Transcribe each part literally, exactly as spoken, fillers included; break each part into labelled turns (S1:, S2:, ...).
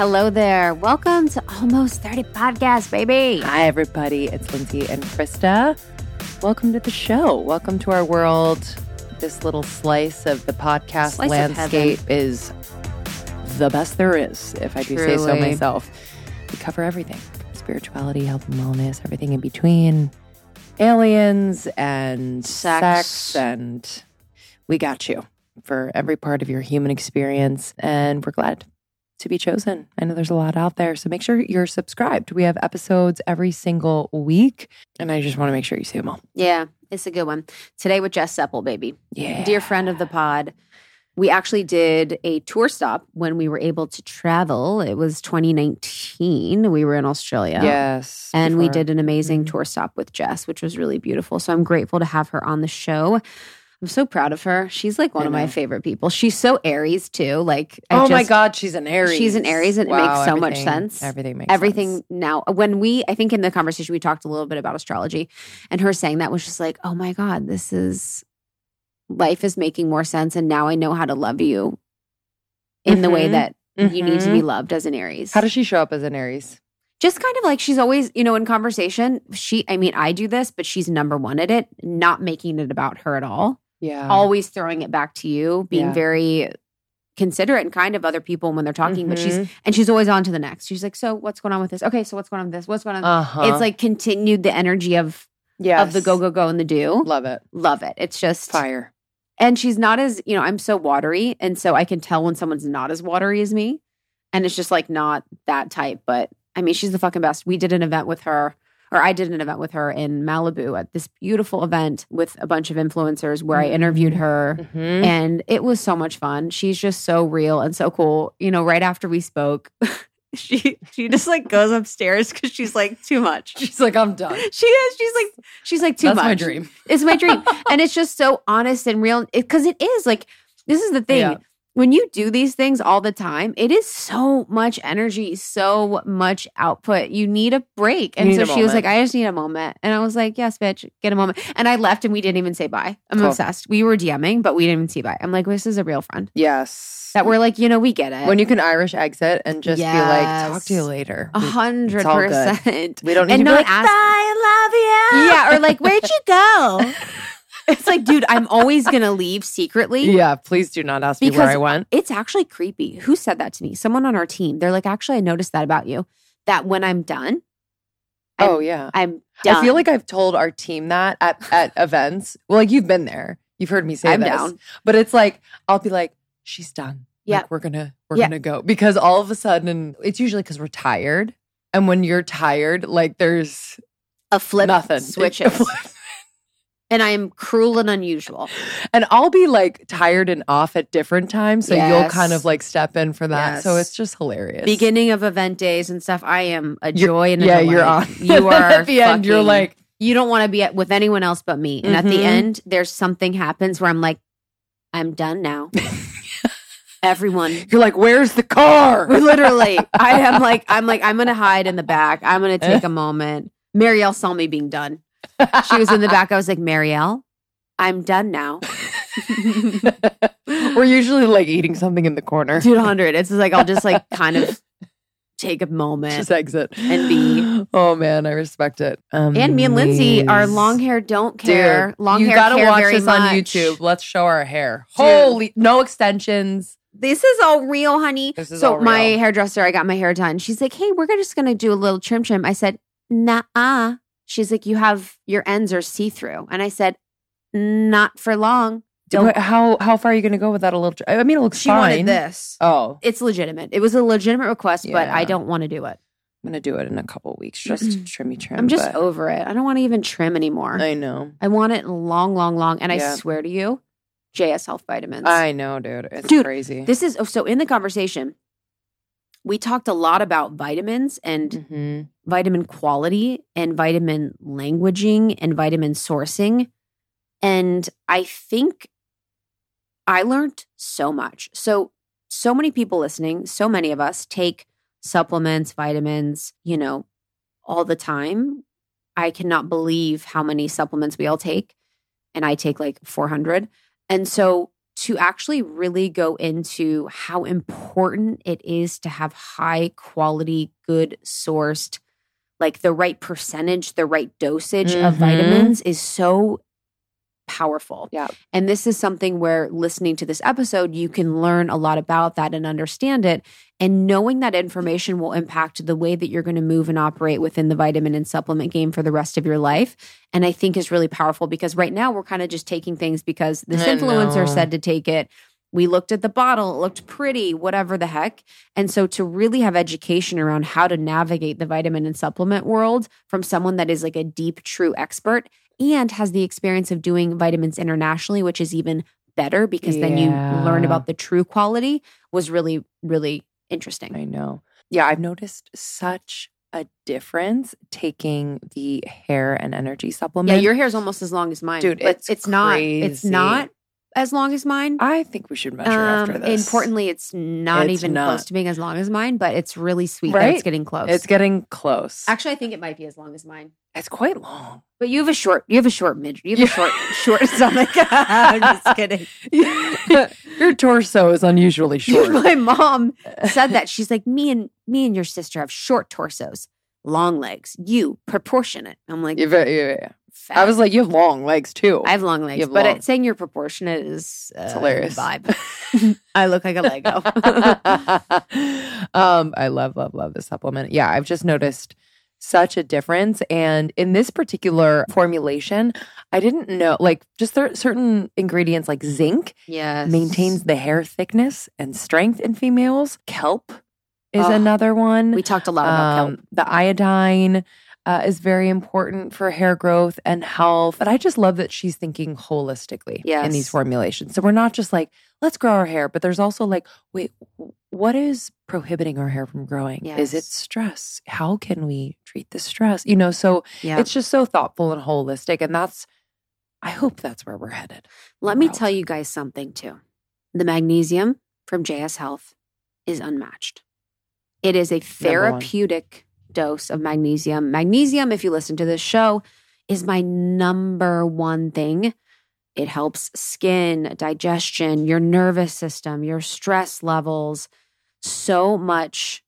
S1: Hello there. Welcome to Almost thirty Podcast, baby.
S2: Hi, everybody. It's Lindsay and Krista. Welcome to the show. Welcome to our world. This little slice of the podcast
S1: Slice
S2: landscape is the best there is, if I do say so
S1: Truly.
S2: myself. We cover everything. Spirituality, health and wellness, everything in between. Aliens and
S1: Sex.
S2: sex and we got you for every part of your human experience. And we're glad to be chosen. I know there's a lot out there, so make sure you're subscribed. We have episodes every single week, and I just want to make sure you see them all.
S1: Yeah, it's a good one. Today with Jess Seppel, baby.
S2: Yeah.
S1: Dear friend of the pod. We actually did a tour stop when we were able to travel. It was twenty nineteen. We were in Australia.
S2: Yes.
S1: And we
S2: before-
S1: did an amazing
S2: Mhm.
S1: tour stop with Jess, which was really beautiful. So I'm grateful to have her on the show. I'm so proud of her. She's like one
S2: I
S1: of my
S2: know.
S1: favorite people. She's so Aries too. Like, I
S2: Oh my
S1: just-
S2: God, she's an Aries.
S1: She's an Aries, and it
S2: Wow,
S1: makes so much
S2: everything-
S1: sense.
S2: Everything makes
S1: Everything
S2: sense.
S1: now, when we, I think in the conversation, we talked a little bit about astrology, and her saying that was just like, oh my God, this is, life is making more sense. And now I know how to love you in the way
S2: Mhm.
S1: that you need to be
S2: Mhm.
S1: loved as an Aries.
S2: How does she show up as an Aries?
S1: Just kind of like she's always, you know, in conversation, she, I mean, I do this, but she's number one at it, not making it about her at all.
S2: Yeah.
S1: Always throwing it back to you, being
S2: Yeah.
S1: very considerate and kind of other people when they're talking, but she's,
S2: Mhm.
S1: and she's always on to the next. She's like, so what's going on with this? Okay, so what's going on with this? What's going on?
S2: Uh-huh.
S1: It's like continued the energy of
S2: yes.
S1: of the go, go, go and the do.
S2: Love it.
S1: Love it. It's just
S2: Fire.
S1: And she's not as, you know, I'm so watery. And so I can tell when someone's not as watery as me. And it's just like not that type. But I mean, she's the fucking best. We did an event with her, or I did an event with her in Malibu at this beautiful event with a bunch of influencers where I interviewed her.
S2: Mhm.
S1: And it was so much fun. She's just so real and so cool. You know, right after we spoke, she she just like goes upstairs because she's like too much.
S2: She's like, I'm done.
S1: She is. She's like she's like too
S2: That's
S1: much.
S2: my dream.
S1: It's my dream, and it's just so honest and real because it, it is like this is the thing.
S2: Yeah.
S1: When you do these things all the time, it is so much energy, so much output. You need a break. And
S2: You
S1: so
S2: need a
S1: she was like,
S2: moment.
S1: I just need a moment. And I was like, yes, bitch, get a moment. And I left and we didn't even say bye. I'm
S2: Cool.
S1: obsessed. We were DMing, but we didn't even say bye. I'm like, this is a real friend.
S2: Yes.
S1: That we're like, you know, we get it.
S2: when you can Irish exit and just be like,
S1: Yes.
S2: talk to you later.
S1: A hundred
S2: It's all good.
S1: percent.
S2: We don't need
S1: And
S2: to be
S1: not
S2: like,
S1: ask-
S2: I love you.
S1: Yeah, or like, where'd you go? It's like, dude, I'm always going to leave secretly.
S2: Yeah, please do not ask me
S1: Because
S2: where I went.
S1: It's actually creepy. Who said that to me? Someone on our team. They're like, actually, I noticed that about you. That when I'm done, I'm,
S2: Oh, yeah.
S1: I'm done.
S2: I feel like I've told our team that at, at events. Well, like you've been there. You've heard me say
S1: I'm
S2: this.
S1: down.
S2: But it's like, I'll be like, she's done.
S1: Yeah.
S2: Like, we're gonna we're
S1: Yeah.
S2: gonna go. Because all of a sudden, it's usually because we're tired. And when you're tired, like there's
S1: a flip
S2: nothing.
S1: switches. And I am cruel and unusual.
S2: And I'll be like tired and off at different times. So you'll
S1: Yes.
S2: kind of like step in for that.
S1: Yes.
S2: So it's just hilarious.
S1: Beginning of event days and stuff, I am a
S2: You're-
S1: joy and a
S2: yeah,
S1: delight.
S2: you're on.
S1: You are
S2: At the end, you're
S1: fucking-
S2: like,
S1: you don't want to be at, with anyone else but me. And at the
S2: Mhm.
S1: end, there's something happens where I'm like, I'm done now. Everyone.
S2: you're like, where's the car?
S1: Literally, I am like, I'm like, I'm gonna hide in the back. I'm gonna take a moment. Marielle saw me being done. She was in the back. I was like, Marielle, I'm done now.
S2: We're usually like eating something in the corner.
S1: Dude, one hundred. It's just like, I'll just like kind of take a moment.
S2: Just exit
S1: And be-
S2: Oh man, I respect it. Um,
S1: And me and Lindsay, our
S2: Amazing.
S1: long hair don't care.
S2: Dude,
S1: long
S2: you
S1: hair
S2: gotta
S1: care
S2: watch
S1: very
S2: this on
S1: much.
S2: YouTube. Let's show our hair.
S1: Dude.
S2: Holy, no extensions.
S1: This is all real, honey.
S2: This is
S1: so
S2: all
S1: my
S2: real.
S1: hairdresser, I got my hair done. She's like, hey, we're just going to do a little trim trim. I said, nah. She's like, you have, your ends are see-through. And I said, not for long. Don't.
S2: What- How how far are you going to go with that? A little. I mean, it looks
S1: She
S2: fine.
S1: wanted this.
S2: Oh,
S1: It's legitimate. It was a legitimate request, but
S2: Yeah.
S1: I don't want to do it.
S2: I'm gonna do it in a couple weeks. Just trimmy trim.
S1: I'm just
S2: but
S1: over it. I don't want to even trim anymore. I,
S2: I know.
S1: want it long, long, long. And I
S2: Yeah.
S1: swear to you, J S Health Vitamins.
S2: I know, dude. It's
S1: Dude,
S2: crazy.
S1: This is, oh, so in the conversation, we talked a lot about vitamins and
S2: Mhm.
S1: vitamin quality and vitamin languaging and vitamin sourcing. And I think I learned so much. So, so many people listening, so many of us take supplements, vitamins, you know, all the time. I cannot believe how many supplements we all take. And I take like four hundred. And so to actually really go into how important it is to have high quality, good sourced, like the right percentage, the right dosage mm-hmm. of vitamins is so powerful.
S2: Yeah.
S1: And this is something where listening to this episode, you can learn a lot about that and understand it. And knowing that information will impact the way that you're going to move and operate within the vitamin and supplement game for the rest of your life. And I think is really powerful because right now we're kind of just taking things because this I influencer know. said to take it. We looked at the bottle, it looked pretty, whatever the heck. And so to really have education around how to navigate the vitamin and supplement world from someone that is like a deep, true expert and has the experience of doing vitamins internationally, which is even better because yeah. then you learn about the true quality, was really, really interesting.
S2: I know. Yeah, I've noticed such a difference taking the hair and energy supplement.
S1: Yeah, your hair is almost as long as mine.
S2: Dude, it's,
S1: it's
S2: crazy.
S1: not. It's not as long as mine.
S2: I think we should measure
S1: um,
S2: after this.
S1: Importantly, it's not
S2: it's
S1: even
S2: not.
S1: close to being as long as mine, but it's really sweet
S2: right?
S1: that it's getting close.
S2: It's getting close.
S1: Actually, I think it might be as long as mine.
S2: It's quite long.
S1: But you have a short, you have a short midge. You have a short, short stomach. I'm just kidding.
S2: Your torso is unusually short.
S1: My mom said that. She's like, me and me and your sister have short torsos, long legs. You proportionate. I'm like,
S2: yeah, yeah, yeah.
S1: Fat.
S2: I was like, you have long legs too.
S1: I have long legs, have but long. It, saying you're proportionate is uh,
S2: it's hilarious.
S1: Vibe. I look like a Lego.
S2: um, I love, love, love the supplement. Yeah, I've just noticed such a difference. And in this particular formulation, I didn't know, like just there, certain ingredients like zinc
S1: yes.
S2: maintains the hair thickness and strength in females. Kelp is oh, another one.
S1: We talked a lot about
S2: um,
S1: kelp.
S2: The iodine uh, is very important for hair growth and health. But I just love that she's thinking holistically
S1: yes.
S2: in these formulations. So we're not just like, let's grow our hair, but there's also like, wait, what is prohibiting our hair from growing?
S1: Yes.
S2: Is it stress? How can we treat the stress? You know, so
S1: yeah.
S2: it's just so thoughtful and holistic. And that's, I hope that's where we're headed.
S1: Let me tell you guys something too. The magnesium from J S Health is unmatched. It is a therapeutic dose of magnesium. Magnesium, if you listen to this show, is my number one thing. It helps skin, digestion, your nervous system, your stress levels. So much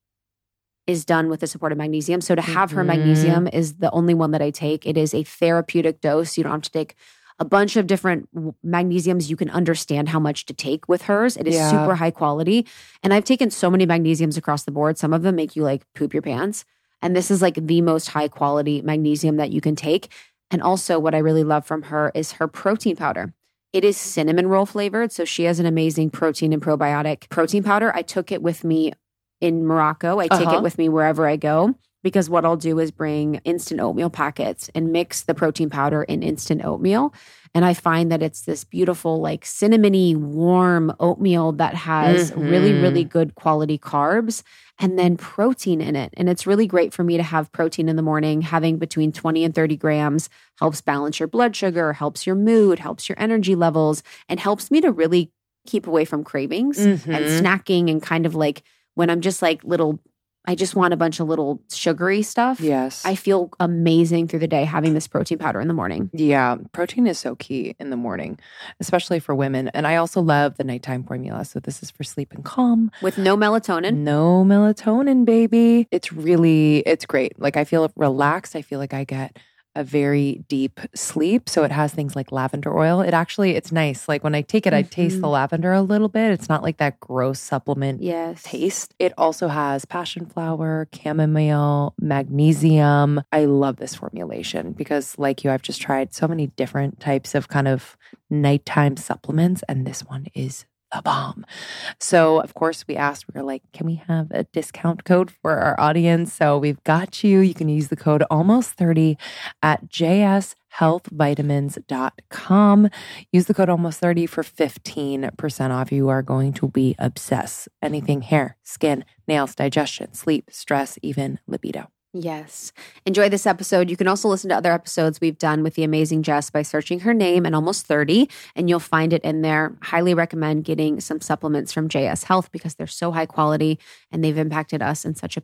S1: is done with the support of magnesium. So to have her
S2: Mm-hmm.
S1: magnesium is the only one that I take. It is a therapeutic dose. You don't have to take a bunch of different magnesiums. You can understand how much to take with hers. It is
S2: Yeah.
S1: super high quality. And I've taken so many magnesiums across the board. Some of them make you like poop your pants. And this is like the most high quality magnesium that you can take. And also what I really love from her is her protein powder. It is cinnamon roll flavored. So she has an amazing protein and probiotic protein powder. I took it with me in Morocco. I take
S2: Uh-huh.
S1: it with me wherever I go because what I'll do is bring instant oatmeal packets and mix the protein powder in instant oatmeal. And I find that it's this beautiful, like cinnamony, warm oatmeal that has
S2: Mhm.
S1: really, really good quality carbs and then protein in it. And it's really great for me to have protein in the morning. Having between twenty and thirty grams helps balance your blood sugar, helps your mood, helps your energy levels, and helps me to really keep away from cravings
S2: Mhm.
S1: and snacking and kind of like when I'm just like little, I just want a bunch of little sugary stuff.
S2: Yes.
S1: I feel amazing through the day having this protein powder in the morning.
S2: Yeah, protein is so key in the morning, especially for women. And I also love the nighttime formula. So this is for sleep and calm.
S1: With no melatonin.
S2: No melatonin, baby. It's really, it's great. Like I feel relaxed. I feel like I get a very deep sleep. So it has things like lavender oil. It actually, it's nice. Like when I take it, I taste the lavender a little bit. It's not like that gross supplement
S1: Yes.
S2: taste. It also has passion flower, chamomile, magnesium. I love this formulation because like you, I've just tried so many different types of kind of nighttime supplements and this one is the bomb. So of course we asked, we were like, can we have a discount code for our audience? So we've got you. You can use the code almost thirty at j s health vitamins dot com. Use the code almost thirty for fifteen percent off. You are going to be obsessed. Anything hair, skin, nails, digestion, sleep, stress, even libido.
S1: Yes. Enjoy this episode. You can also listen to other episodes we've done with the amazing Jess by searching her name and almost thirty, and you'll find it in there. Highly recommend getting some supplements from J S Health because they're so high quality and they've impacted us in such a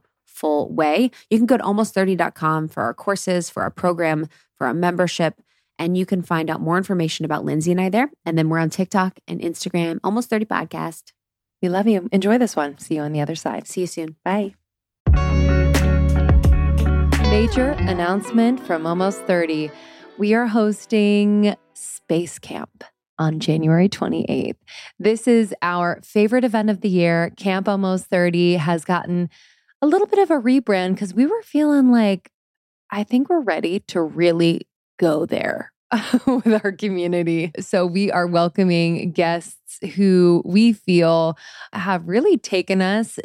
S1: powerful way. You can go to almost thirty dot com for our courses, for our program, for our membership. And you can find out more information about Lindsay and I there. And then we're on TikTok and Instagram, Almost thirty Podcast.
S2: We love you. Enjoy this one. See you on the other side.
S1: See you soon.
S2: Bye. Major announcement from Almost thirty. We are hosting Space Camp on January twenty-eighth. This is our favorite event of the year. Camp Almost thirty has gotten a little bit of a rebrand because we were feeling like, I think we're ready to really go there with our community. So we are welcoming guests who we feel have really taken us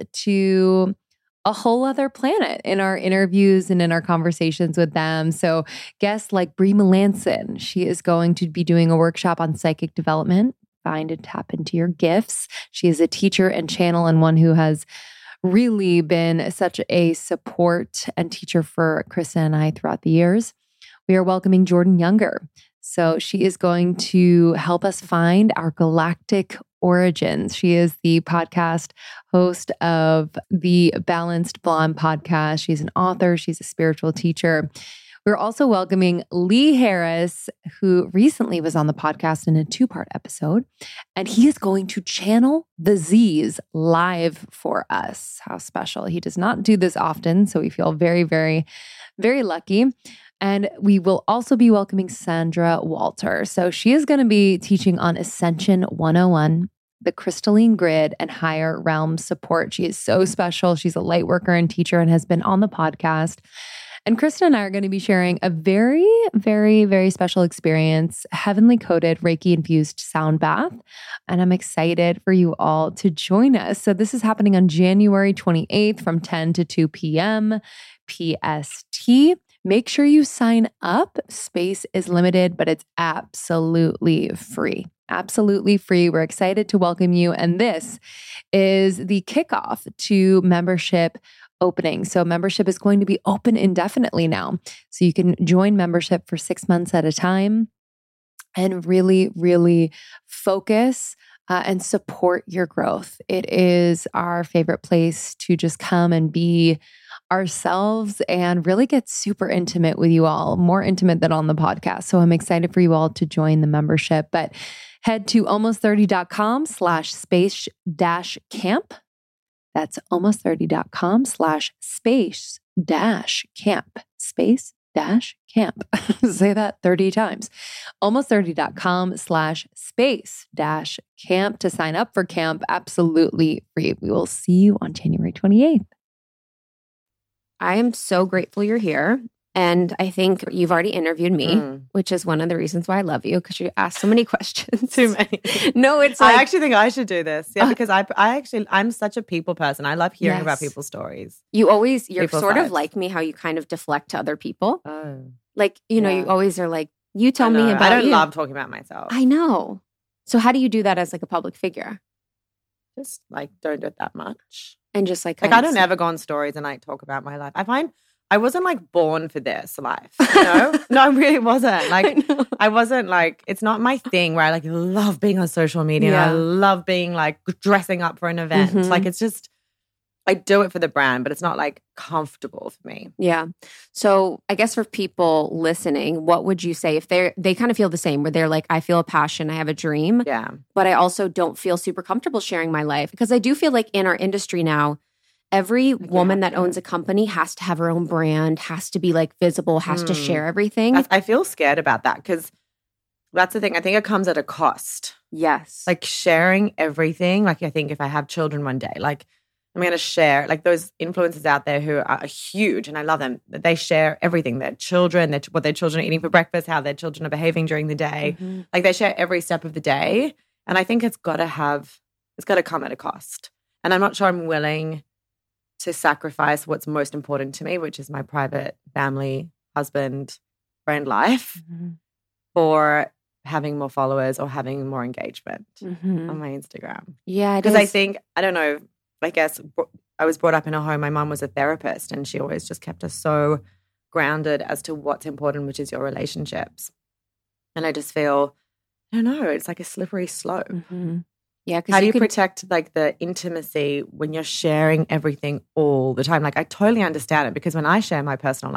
S2: to a whole other planet in our interviews and in our conversations with them. So guests like Brie Melanson, she is going to be doing a workshop on psychic development, find and tap into your gifts. She is a teacher and channel and one who has really been such a support and teacher for Krista and I throughout the years. We are welcoming Jordan Younger. So she is going to help us find our galactic origins. She is the podcast host of the Balanced Blonde podcast. She's an author. She's a spiritual teacher. We're also welcoming Lee Harris, who recently was on the podcast in a two-part episode, and he is going to channel the Z's live for us. How special. He does not do this often, so we feel very, very, very lucky. And we will also be welcoming Sandra Walter. So she is going to be teaching on Ascension one oh one, the crystalline grid, and higher realm support. She is so special. She's a light worker and teacher and has been on the podcast. And Krista and I are going to be sharing a very, very, very special experience, heavenly coded Reiki infused sound bath. And I'm excited for you all to join us. So this is happening on January twenty-eighth from ten to two p.m. P S T. Make sure you sign up. Space is limited, but it's absolutely free. Absolutely free. We're excited to welcome you. And this is the kickoff to membership opening. So membership is going to be open indefinitely now. So you can join membership for six months at a time and really, really focus uh, and support your growth. It is our favorite place to just come and be ourselves and really get super intimate with you all, more intimate than on the podcast. So I'm excited for you all to join the membership, but head to almost thirty dot com slash space dash camp. That's almost thirty dot com slash space dash camp. Space dash camp. Say that thirty times. almost thirty dot com slash space dash camp to sign up for camp. Absolutely free. We will see you on January twenty-eighth.
S1: I am so grateful you're here. And I think you've already interviewed me, mm. which is one of the reasons why I love you, because you ask so many questions.
S3: Too many.
S1: No, it's like,
S3: I actually think I should do this. Yeah, uh, because I I actually, I'm such a people person. I love hearing yes. about people's stories.
S1: You always, you're
S3: People's
S1: sort
S3: lives.
S1: of like me, how you kind of deflect to other people.
S3: Oh.
S1: Like, you know,
S3: yeah.
S1: you always are like, you tell me about
S3: I don't
S1: you.
S3: love talking about myself.
S1: I know. So how do you do that as like a public figure?
S3: Just like, don't do it that much.
S1: And just like,
S3: like I don't ever go on stories and like talk about my life. I find I wasn't like born for this life, you know? No, I really wasn't. Like, I, I wasn't like, it's not my thing where I like love being on social media
S1: yeah.
S3: and I love being like dressing up for an event.
S1: Mm-hmm.
S3: Like, it's just, I do it for the brand, but it's not like comfortable for me.
S1: Yeah. So I guess for people listening, what would you say if they're, they kind of feel the same where they're like, I feel a passion, I have a dream,
S3: yeah,
S1: but I also don't feel super comfortable sharing my life? Because I do feel like in our industry now, every woman that owns a company has to have her own brand, has to be like visible, has mm. to share everything.
S3: I, I feel scared about that because that's the thing. I think it comes at a cost.
S1: Yes.
S3: Like sharing everything. Like I think if I have children one day, like I'm going to share, like those influencers out there who are huge and I love them. They share everything, their children, their, what their children are eating for breakfast, how their children are behaving during the day. Mm-hmm. Like they share every step of the day. And I think it's got to have, it's got to come at a cost. And I'm not sure I'm willing to sacrifice what's most important to me, which is my private family, husband, friend life, mm-hmm. for having more followers or having more engagement mm-hmm. on my Instagram.
S1: Yeah,
S3: because I think, I don't know, I guess I was brought up in a home. My mom was a therapist and she always just kept us so grounded as to what's important, which is your relationships. And I just feel, I don't know, it's like a slippery slope.
S1: Mm-hmm. Yeah.
S3: How do you,
S1: you could,
S3: protect like the intimacy when you're sharing everything all the time? Like I totally understand it because when I share my personal life,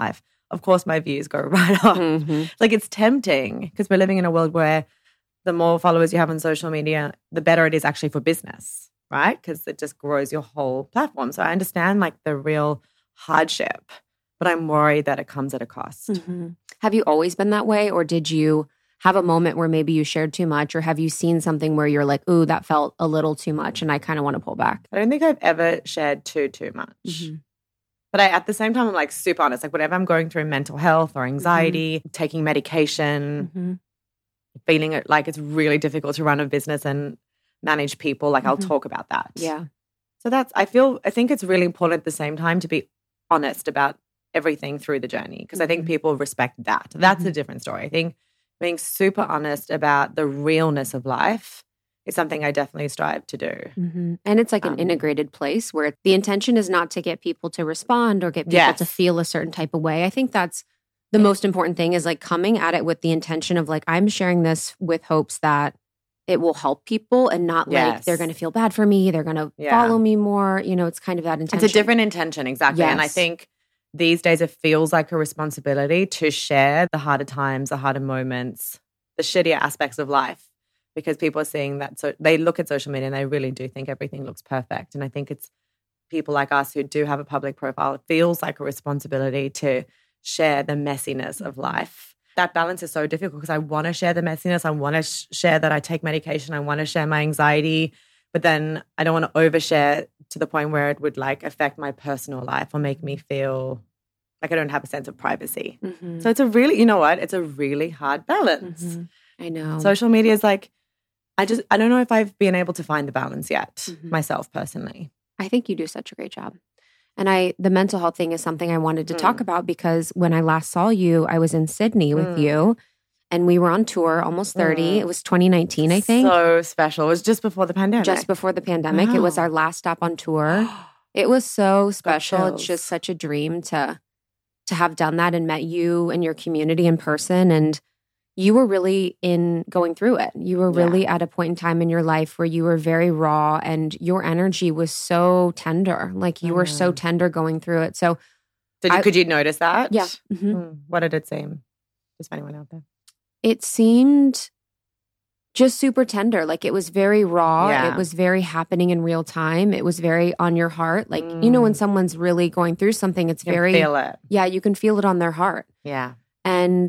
S3: of course my views go right up.
S1: Mm-hmm.
S3: Like it's tempting because we're living in a world where the more followers you have on social media, the better it is actually for business, right? Because it just grows your whole platform. So I understand like the real hardship, but I'm worried that it comes at a cost.
S1: Mm-hmm. Have you always been that way, or did you have a moment where maybe you shared too much, or have you seen something where you're like, ooh, that felt a little too much and I kind of want to pull back?
S3: I don't think I've ever shared too, too much.
S1: Mm-hmm.
S3: But I, at the same time, I'm like super honest. Like whatever I'm going through, mental health or anxiety, mm-hmm. taking medication,
S1: mm-hmm.
S3: feeling it like it's really difficult to run a business and manage people, like mm-hmm. I'll talk about that.
S1: Yeah.
S3: So that's, I feel, I think it's really important at the same time to be honest about everything through the journey, because mm-hmm. I think people respect that. That's mm-hmm. a different story. I think being super honest about the realness of life is something I definitely strive to do.
S1: Mm-hmm. And it's like an um, integrated place where the intention is not to get people to respond or get people
S3: yes.
S1: to feel a certain type of way. I think that's the most important thing, is like coming at it with the intention of like, I'm sharing this with hopes that it will help people, and not
S3: yes.
S1: like they're going to feel bad for me. They're going to yeah. follow me more. You know, it's kind of that intention.
S3: It's a different intention. Exactly.
S1: Yes.
S3: And I think these days it feels like a responsibility to share the harder times, the harder moments, the shittier aspects of life, because people are seeing that. So they look at social media and they really do think everything looks perfect. And I think it's people like us who do have a public profile, it feels like a responsibility to share the messiness of life. That balance is so difficult because I want to share the messiness. I want to sh- share that I take medication. I want to share my anxiety, but then I don't want to overshare to the point where it would like affect my personal life or make me feel like I don't have a sense of privacy.
S1: Mm-hmm.
S3: So it's a really, you know what? It's a really hard balance.
S1: Mm-hmm. I know.
S3: Social media is like, I just, I don't know if I've been able to find the balance yet
S1: mm-hmm.
S3: myself personally.
S1: I think you do such a great job. And I, the mental health thing is something I wanted to
S3: mm.
S1: talk about, because when I last saw you, I was in Sydney with
S3: mm.
S1: you, and we were on tour, almost thirty. Mm. It was twenty nineteen, I think.
S3: So special. It was just before the pandemic.
S1: Just before the pandemic. Wow. It was our last stop on tour. It was so special. It's just such a dream to to have done that and met you and your community in person. And you were really in going through it. You were really yeah. at a point in time in your life where you were very raw, and your energy was so tender. Like you mm. were so tender going through it. So
S3: did you, I, could you notice that?
S1: Yeah. Mm-hmm.
S3: Mm. What did it seem? Just anyone out there?
S1: It seemed just super tender. Like it was very raw.
S3: Yeah.
S1: It was very happening in real time. It was very on your heart. Like, mm. you know, when someone's really going through something, it's
S3: you
S1: very,
S3: feel it.
S1: Yeah, you can feel it on their heart.
S3: Yeah.
S1: And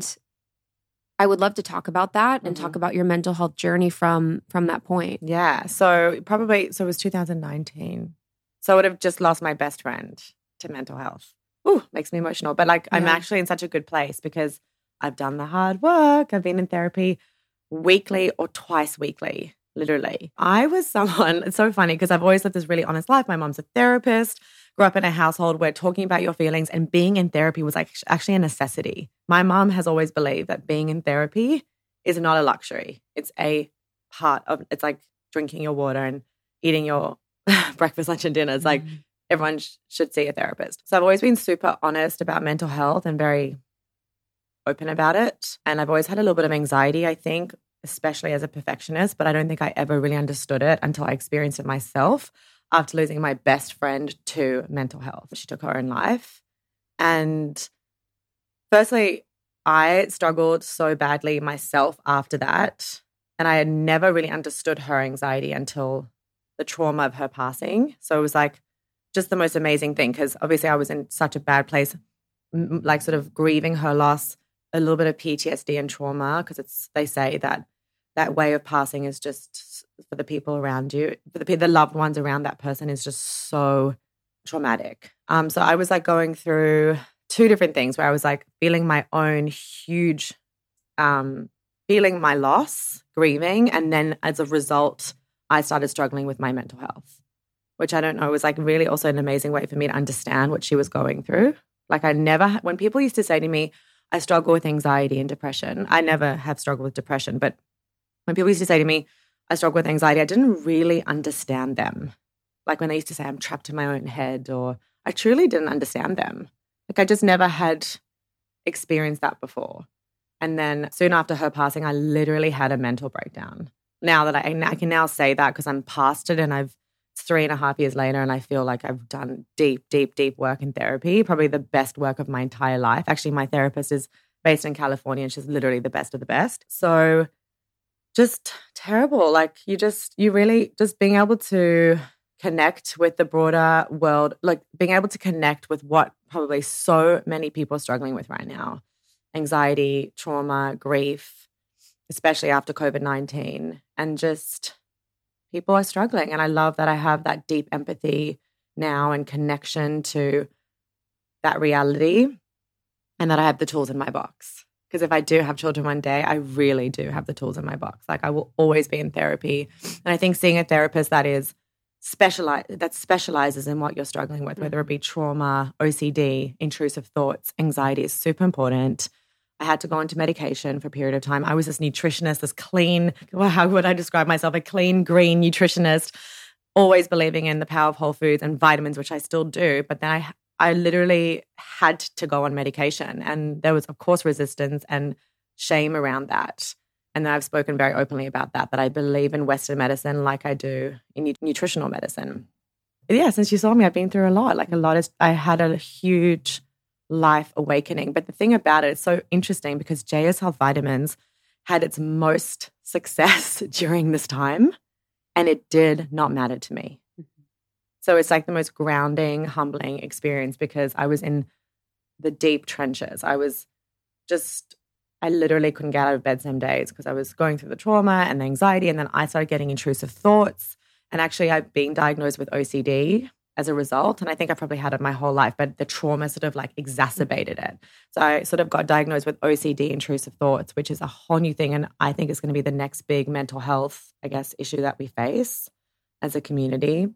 S1: I would love to talk about that and
S3: mm-hmm.
S1: talk about your mental health journey from from that point.
S3: Yeah. So probably, so it was two thousand nineteen. So I would have just lost my best friend to mental health. Ooh, makes me emotional. But like, yeah. I'm actually in such a good place because I've done the hard work. I've been in therapy weekly or twice weekly, literally. I was someone, it's so funny because I've always lived this really honest life. My mom's a therapist, grew up in a household where talking about your feelings and being in therapy was like actually a necessity. My mom has always believed that being in therapy is not a luxury. It's a part of, it's like drinking your water and eating your breakfast, lunch, and dinner. It's like mm. everyone sh- should see a therapist. So I've always been super honest about mental health and very open about it. And I've always had a little bit of anxiety, I think, especially as a perfectionist, but I don't think I ever really understood it until I experienced it myself after losing my best friend to mental health. She took her own life. And firstly, I struggled so badly myself after that. And I had never really understood her anxiety until the trauma of her passing. So it was like just the most amazing thing, because obviously I was in such a bad place, like sort of grieving her loss, a little bit of P T S D and trauma, because it's, they say that that way of passing is just for the people around you, for the, the loved ones around that person is just so traumatic. Um, so I was like going through two different things where I was like feeling my own huge, um, feeling my loss, grieving. And then as a result, I started struggling with my mental health, which I don't know, was like really also an amazing way for me to understand what she was going through. Like I never, when people used to say to me, I struggle with anxiety and depression. I never have struggled with depression, but when people used to say to me, I struggle with anxiety, I didn't really understand them. Like when they used to say I'm trapped in my own head, or I truly didn't understand them. Like I just never had experienced that before. And then soon after her passing, I literally had a mental breakdown. Now that I, I can now say that because I'm past it and I've It's three and a half years later, and I feel like I've done deep, deep, deep work in therapy, probably the best work of my entire life. Actually, my therapist is based in California, and she's literally the best of the best. So just terrible. Like you just, you really just being able to connect with the broader world, like being able to connect with what probably so many people are struggling with right now. Anxiety, trauma, grief, especially after COVID nineteen, and just people are struggling. And I love that I have that deep empathy now and connection to that reality, and that I have the tools in my box. Because if I do have children one day, I really do have the tools in my box. Like I will always be in therapy. And I think seeing a therapist that is specialize that specializes in what you're struggling with, whether it be trauma, O C D, intrusive thoughts, anxiety, is super important. I had to go into medication for a period of time. I was this nutritionist, this clean, well, how would I describe myself? A clean, green nutritionist, always believing in the power of whole foods and vitamins, which I still do. But then I I literally had to go on medication. And there was, of course, resistance and shame around that. And then I've spoken very openly about that, that I believe in Western medicine like I do in nutritional medicine. Yeah, since you saw me, I've been through a lot. Like a lot is, I had a huge life awakening. But the thing about it, it's so interesting because J S Health Vitamins had its most success during this time, and it did not matter to me. So it's like the most grounding, humbling experience because I was in the deep trenches. I was just, I literally couldn't get out of bed some days because I was going through the trauma and the anxiety. And then I started getting intrusive thoughts. And actually I've been diagnosed with O C D as a result. And I think I probably had it my whole life, but the trauma sort of like exacerbated it. So I sort of got diagnosed with O C D, intrusive thoughts, which is a whole new thing. And I think it's going to be the next big mental health, I guess, issue that we face as a community.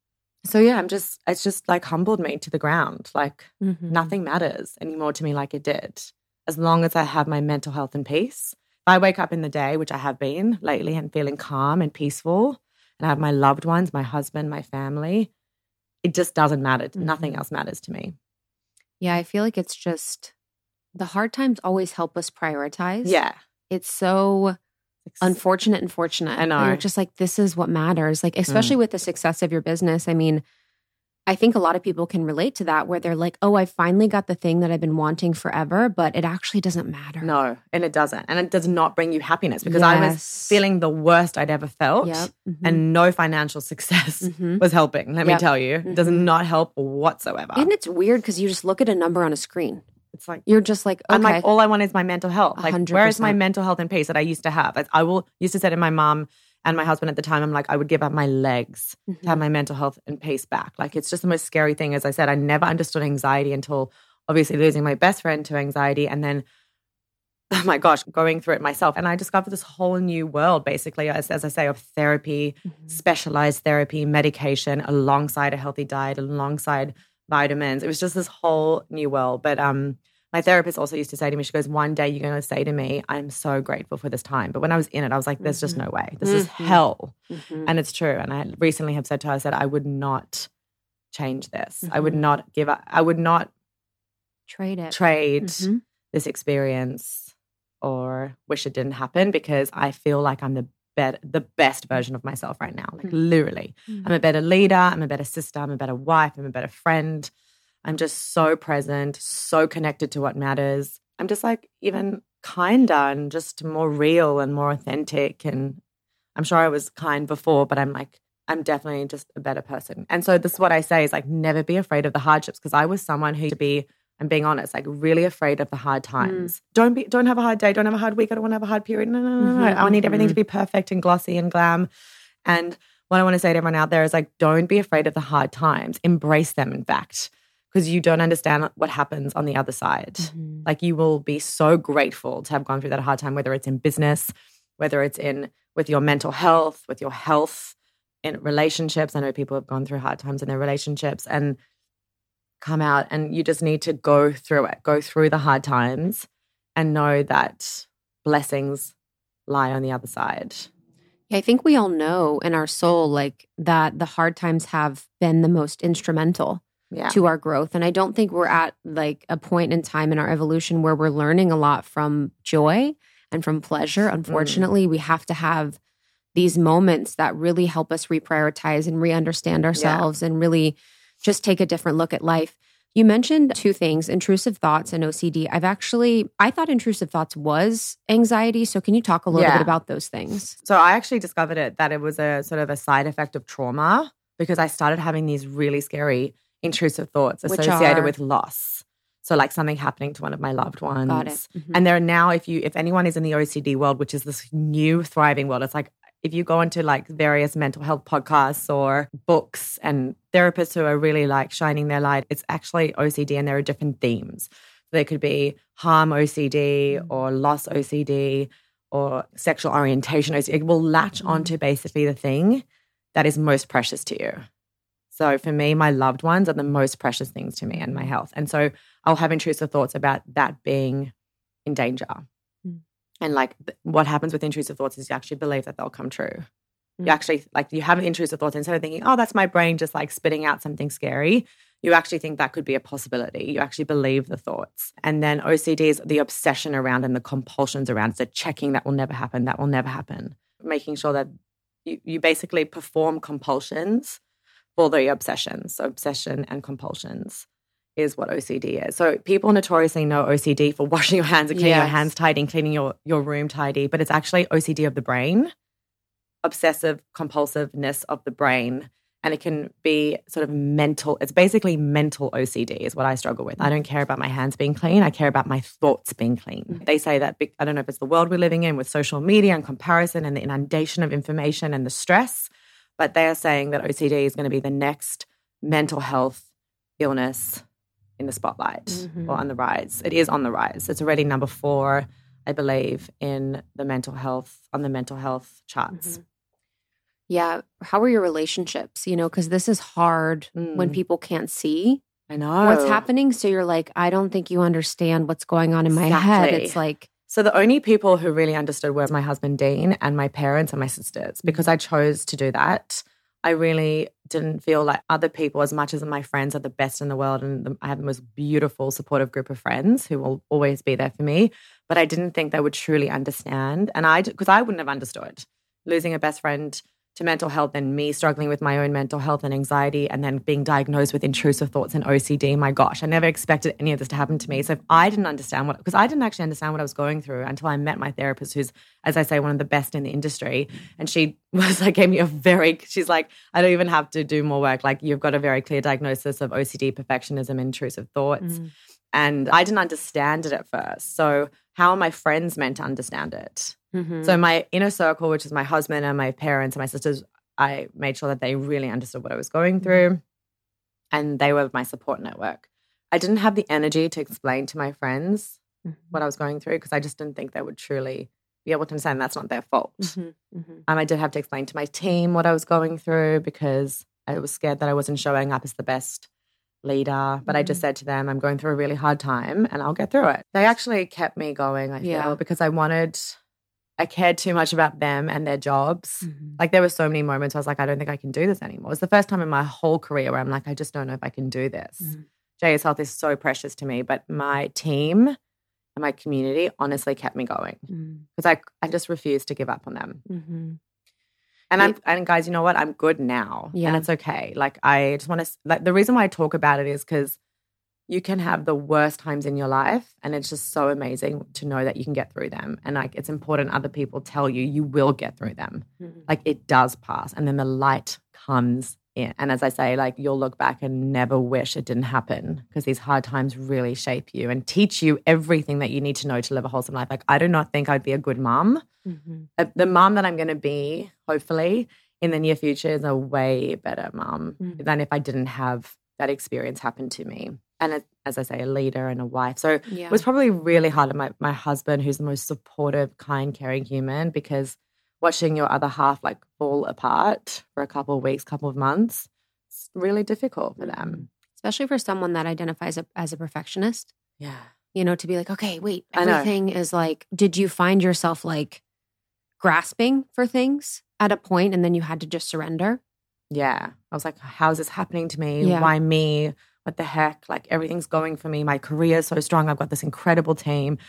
S3: So yeah, I'm just, it's just like humbled me to the ground. Like mm-hmm. nothing matters anymore to me like it did. As long as I have my mental health and peace. If I wake up in the day, which I have been lately, and feeling calm and peaceful, and I have my loved ones, my husband, my family, it just doesn't matter. Mm-hmm. Nothing else matters to me.
S1: Yeah, I feel like it's just, the hard times always help us prioritize.
S3: Yeah.
S1: It's so unfortunate and fortunate.
S3: I know.
S1: You're just like, this is what matters. Like, especially mm. with the success of your business. I mean, I think a lot of people can relate to that where they're like, oh, I finally got the thing that I've been wanting forever, but it actually doesn't matter.
S3: No, and it doesn't. And it does not bring you happiness because yes. I was feeling the worst I'd ever felt
S1: yep. mm-hmm.
S3: and no financial success mm-hmm. was helping. Let yep. me tell you, mm-hmm. it does not help whatsoever.
S1: And it's weird because you just look at a number on a screen.
S3: It's like,
S1: you're just like, okay.
S3: I'm like, all I want is my mental health. Like,
S1: one hundred percent.
S3: Where is my mental health and peace that I used to have? I, I will used to say to my mom and my husband at the time, I'm like, I would give up my legs mm-hmm. to have my mental health and peace back. Like, it's just the most scary thing. As I said, I never understood anxiety until obviously losing my best friend to anxiety. And then, oh my gosh, going through it myself. And I discovered this whole new world, basically, as, as I say, of therapy, mm-hmm. specialized therapy, medication, alongside a healthy diet, alongside vitamins. It was just this whole new world. But um, my therapist also used to say to me, she goes, one day you're going to say to me, I'm so grateful for this time. But when I was in it, I was like, there's mm-hmm. just no way. This mm-hmm. is hell. Mm-hmm. And it's true. And I recently have said to her, I said, I would not change this. Mm-hmm. I would not give up. I would not
S1: trade it.
S3: Trade
S1: mm-hmm.
S3: this experience or wish it didn't happen because I feel like I'm the Bet, the best version of myself right now, like mm-hmm. literally. Mm-hmm. I'm a better leader, I'm a better sister, I'm a better wife, I'm a better friend. I'm just so present, so connected to what matters. I'm just like even kinder and just more real and more authentic. And I'm sure I was kind before, but I'm like, I'm definitely just a better person. And so this is what I say is like, never be afraid of the hardships because I was someone who to be, I'm being honest, like really afraid of the hard times. Mm. Don't be, don't have a hard day. Don't have a hard week. I don't want to have a hard period. No, no, no, no. Mm-hmm. I need everything to be perfect and glossy and glam. And what I want to say to everyone out there is like, don't be afraid of the hard times. Embrace them, in fact, because you don't understand what happens on the other side. Mm-hmm. Like you will be so grateful to have gone through that hard time, whether it's in business, whether it's in with your mental health, with your health, in relationships. I know people have gone through hard times in their relationships and come out, and you just need to go through it, go through the hard times and know that blessings lie on the other side.
S1: I think we all know in our soul like that the hard times have been the most instrumental yeah. to our growth. And I don't think we're at like a point in time in our evolution where we're learning a lot from joy and from pleasure. Unfortunately, mm. we have to have these moments that really help us reprioritize and re-understand ourselves yeah. and really just take a different look at life. You mentioned two things, intrusive thoughts and O C D. I've actually, I thought intrusive thoughts was anxiety. So can you talk a little yeah. bit about those things?
S3: So I actually discovered it that it was a sort of a side effect of trauma because I started having these really scary intrusive thoughts associated
S1: are,
S3: with loss. So like something happening to one of my loved ones.
S1: Got it. Mm-hmm.
S3: And there are now, if you, if anyone is in the O C D world, which is this new thriving world, it's like, if you go into like various mental health podcasts or books and therapists who are really like shining their light, it's actually O C D and there are different themes. There could be harm O C D or loss O C D or sexual orientation O C D. It will latch onto basically the thing that is most precious to you. So for me, my loved ones are the most precious things to me and my health. And so I'll have intrusive thoughts about that being in danger. And like what happens with intrusive thoughts is you actually believe that they'll come true. Mm-hmm. You actually like you have intrusive thoughts instead of thinking, oh, that's my brain just like spitting out something scary. You actually think that could be a possibility. You actually believe the thoughts. And then O C D is the obsession around and the compulsions around. It's the checking that will never happen, that will never happen. Making sure that you, you basically perform compulsions for the obsessions. So obsession and compulsions is what O C D is. So people notoriously know O C D for washing your hands and cleaning yes. your hands tidy and cleaning your, your room tidy, but it's actually O C D of the brain, obsessive compulsiveness of the brain. And it can be sort of mental. It's basically mental O C D is what I struggle with. I don't care about my hands being clean. I care about my thoughts being clean. Mm-hmm. They say that, I don't know if it's the world we're living in with social media and comparison and the inundation of information and the stress, but they are saying that O C D is going to be the next mental health illness in the spotlight mm-hmm. or on the rise. It is on the rise. It's already number four, I believe, in the mental health, on the mental health charts.
S1: Mm-hmm. Yeah. How are your relationships? You know, because this is hard mm. when people can't see
S3: I know
S1: what's happening. So you're like, I don't think you understand what's going on in my
S3: exactly.
S1: head. It's like.
S3: So the only people who really understood were my husband, Dean, and my parents and my sisters, because I chose to do that. I really didn't feel like other people, as much as my friends are the best in the world and the, I have the most beautiful, supportive group of friends who will always be there for me, but I didn't think they would truly understand. And I, because I wouldn't have understood losing a best friend to mental health and me struggling with my own mental health and anxiety and then being diagnosed with intrusive thoughts and O C D. My gosh, I never expected any of this to happen to me. So if I didn't understand what, because I didn't actually understand what I was going through until I met my therapist, who's, as I say, one of the best in the industry. And she was like, gave me a very, she's like, I don't even have to do more work. Like, you've got a very clear diagnosis of O C D, perfectionism, intrusive thoughts. Mm. And I didn't understand it at first. So how are my friends meant to understand it? Mm-hmm. So my inner circle, which is my husband and my parents and my sisters, I made sure that they really understood what I was going through, and they were my support network. I didn't have the energy to explain to my friends mm-hmm. what I was going through because I just didn't think they would truly be able to understand that's not their fault. Mm-hmm. Mm-hmm. Um, I did have to explain to my team what I was going through because I was scared that I wasn't showing up as the best leader, but mm-hmm. I just said to them, I'm going through a really hard time and I'll get through it. They actually kept me going, I feel, yeah. because I wanted, I cared too much about them and their jobs. Mm-hmm. Like there were so many moments I was like, I don't think I can do this anymore. It was the first time in my whole career where I'm like, I just don't know if I can do this. Mm-hmm. J S Health is so precious to me, but my team and my community honestly kept me going because mm-hmm. I, I just refused to give up on them. Mm-hmm. And I'm, and guys, you know what? I'm good now, yeah. and it's okay. Like I just want to, like the reason why I talk about it is because you can have the worst times in your life, and it's just so amazing to know that you can get through them. And like it's important other people tell you you will get through them. Mm-hmm. Like it does pass, and then the light comes in. And as I say, like you'll look back and never wish it didn't happen because these hard times really shape you and teach you everything that you need to know to live a wholesome life. Like I do not think I'd be a good mom. Mm-hmm. Uh, the mom that I'm going to be, hopefully, in the near future is a way better mom mm-hmm. than if I didn't have that experience happen to me. And it, as I say, a leader and a wife. So yeah. it was probably really hard on my, my husband, who's the most supportive, kind, caring human, because watching your other half like fall apart for a couple of weeks, couple of months, it's really difficult for them.
S1: Especially for someone that identifies a, as a perfectionist.
S3: Yeah.
S1: You know, to be like, okay, wait, everything is like, did you find yourself like grasping for things at a point and then you had to just surrender?
S3: Yeah. I was like, how's this happening to me?
S1: Yeah.
S3: Why me? What the heck? Like everything's going for me. My career is so strong. I've got this incredible team.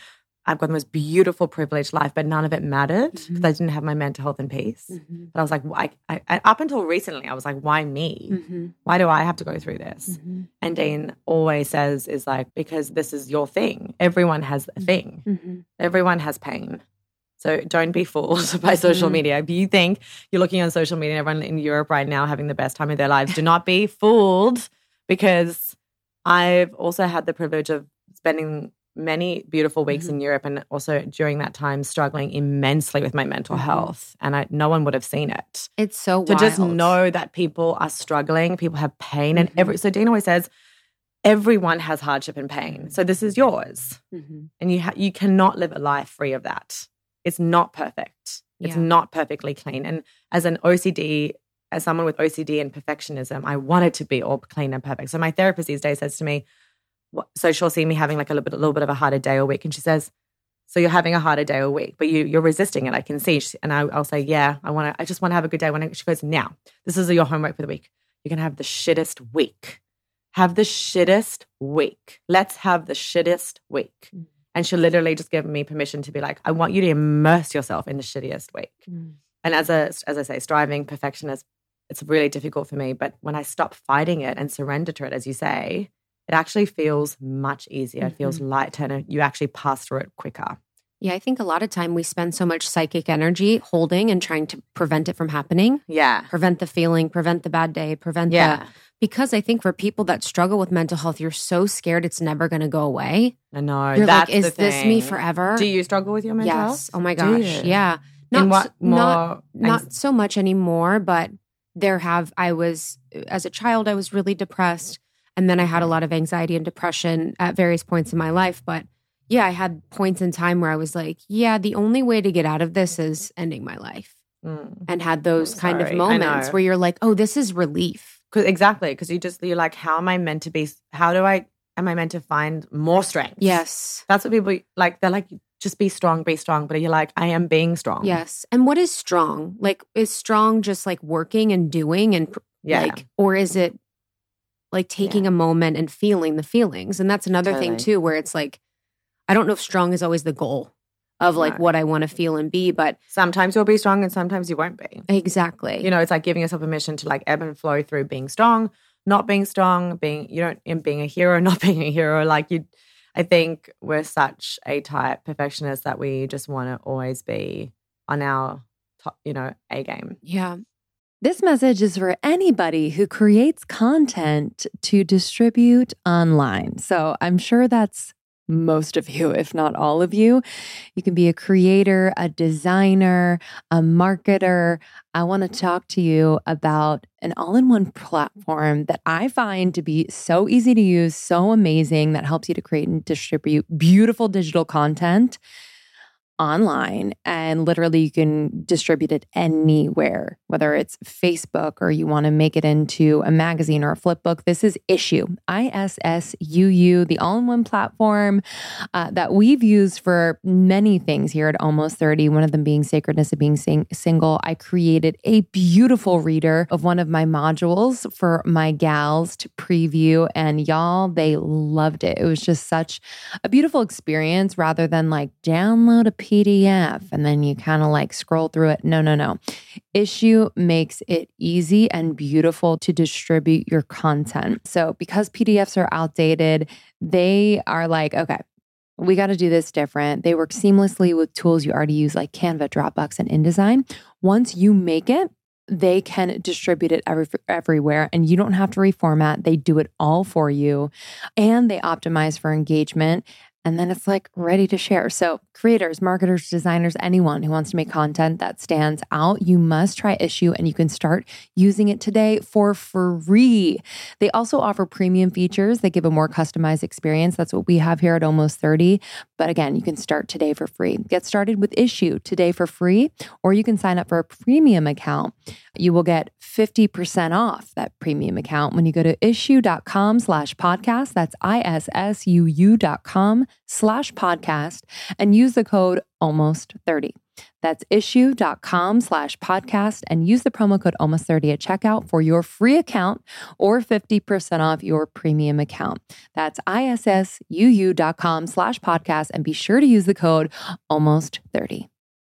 S3: I've got the most beautiful, privileged life, but none of it mattered because
S1: Mm-hmm.
S3: I didn't have my mental health and peace.
S1: Mm-hmm.
S3: But I was like, why? I, I, up until recently, I was like, why me?
S1: Mm-hmm.
S3: Why do I have to go through this?
S1: Mm-hmm.
S3: And Dean always says, is like, because this is your thing. Everyone has a thing.
S1: Mm-hmm.
S3: Everyone has pain. So don't be fooled by social
S1: Mhm.
S3: media. If you think you're looking on social media, everyone in Europe right now having the best time of their lives, do not be fooled, because I've also had the privilege of spending many beautiful weeks
S1: Mhm.
S3: in Europe, and also during that time struggling immensely with my mental
S1: Mhm.
S3: health, and I, no one would have seen it.
S1: It's so
S3: To
S1: wild.
S3: just know that people are struggling, people have pain, and
S1: Mhm.
S3: every so Dean always says, everyone has hardship and pain. So this is yours,
S1: Mhm.
S3: and you ha- you cannot live a life free of that. It's not perfect. It's
S1: Yeah.
S3: not perfectly clean. And as an O C D, as someone with O C D and perfectionism, I want it to be all clean and perfect. So my therapist these days says to me, what, so she'll see me having like a little bit, a little bit of a harder day a week, and she says, "So you're having a harder day a week, but you you're resisting it. I can see." She, and I, I'll say, "Yeah, I want to. I just want to have a good day." When I, she goes, "Now, this is your homework for the week. You're gonna have the shittest week. Have the shittest week. Let's have the shittest week."
S1: Mm.
S3: And she'll literally just give me permission to be like, "I want you to immerse yourself in the shittiest week."
S1: Mm.
S3: And as a as I say, striving perfectionist, it's really difficult for me. But when I stop fighting it and surrender to it, as you say, it actually feels much easier. It feels
S1: Mhm.
S3: lighter, and you actually pass through it quicker.
S1: Yeah, I think a lot of time we spend so much psychic energy holding and trying to prevent it from happening,
S3: Yeah.
S1: prevent the feeling, prevent the bad day, prevent
S3: Yeah.
S1: the, because I think for people that struggle with mental health, you're so scared it's never going to go away.
S3: I know.
S1: You're
S3: That's
S1: like, is
S3: the
S1: this me
S3: thing.
S1: forever?
S3: Do you struggle with your mental health?
S1: Yes. Oh my
S3: Do
S1: gosh.
S3: you?
S1: Yeah.
S3: In
S1: Not,
S3: what more?
S1: not, not
S3: anx-
S1: so much anymore, but there have, I was, as a child, I was really depressed. And then I had a lot of anxiety and depression at various points in my life. But yeah, I had points in time where I was like, yeah, the only way to get out of this is ending my life.
S3: Mm.
S1: And had those
S3: I'm
S1: kind of
S3: sorry. I
S1: moments
S3: know.
S1: where you're like, oh, this is relief.
S3: Cause, exactly. Because you just, you're like, how am I meant to be, how do I, am I meant to find more strength?
S1: Yes.
S3: That's what people like. They're like, just be strong, be strong. But you're like, I am being strong.
S1: Yes. And what is strong? Like, is strong just like working and doing and pr-
S3: Yeah.
S1: like, or is it like taking
S3: Yeah.
S1: a moment and feeling the feelings? And that's another thing
S3: Totally.
S1: too, where it's like, I don't know if strong is always the goal of like
S3: No.
S1: what I want to feel and be, but
S3: Sometimes you'll be strong and sometimes you won't be.
S1: exactly.
S3: You know, it's like giving yourself permission to like ebb and flow through being strong, not being strong, being, you don't, in being a hero, not being a hero. Like you, I think we're such a type perfectionist that we just want to always be on our top, you know, A game.
S1: Yeah.
S2: This message is for anybody who creates content to distribute online. So I'm sure that's most of you, if not all of you. You can be a creator, a designer, a marketer. I want to talk to you about an all-in-one platform that I find to be so easy to use, so amazing, that helps you to create and distribute beautiful digital content online, and literally you can distribute it anywhere, whether it's Facebook or you want to make it into a magazine or a flip book. This is Issuu, I S S U U, the all-in-one platform uh, that we've used for many things here at Almost thirty, one of them being Sacredness of Being sing- Single. I created a beautiful reader of one of my modules for my gals to preview, and y'all, they loved it. It was just such a beautiful experience rather than like download a P D F and then you kind of like scroll through it. No, no, no. Issuu makes it easy and beautiful to distribute your content. So because P D Fs are outdated, they are like, okay, we got to do this different. They work seamlessly with tools you already use like Canva, Dropbox, and InDesign. Once you make it, they can distribute it every, everywhere and you don't have to reformat. They do it all for you and they optimize for engagement. And then it's like ready to share. So creators, marketers, designers, anyone who wants to make content that stands out, you must try Issuu and you can start using it today for free. They also offer premium features that give a more customized experience. That's what we have here at Almost thirty. But again, you can start today for free. Get started with Issuu today for free, or you can sign up for a premium account. You will get fifty percent off that premium account when you go to issuu.com slash podcast. That's I-S-S-U-U dot com slash podcast and use the code almost thirty. That's issue.com slash podcast and use the promo code almost thirty at checkout for your free account or fifty percent off your premium account. That's issuu.com slash podcast and be sure to use the code almost thirty.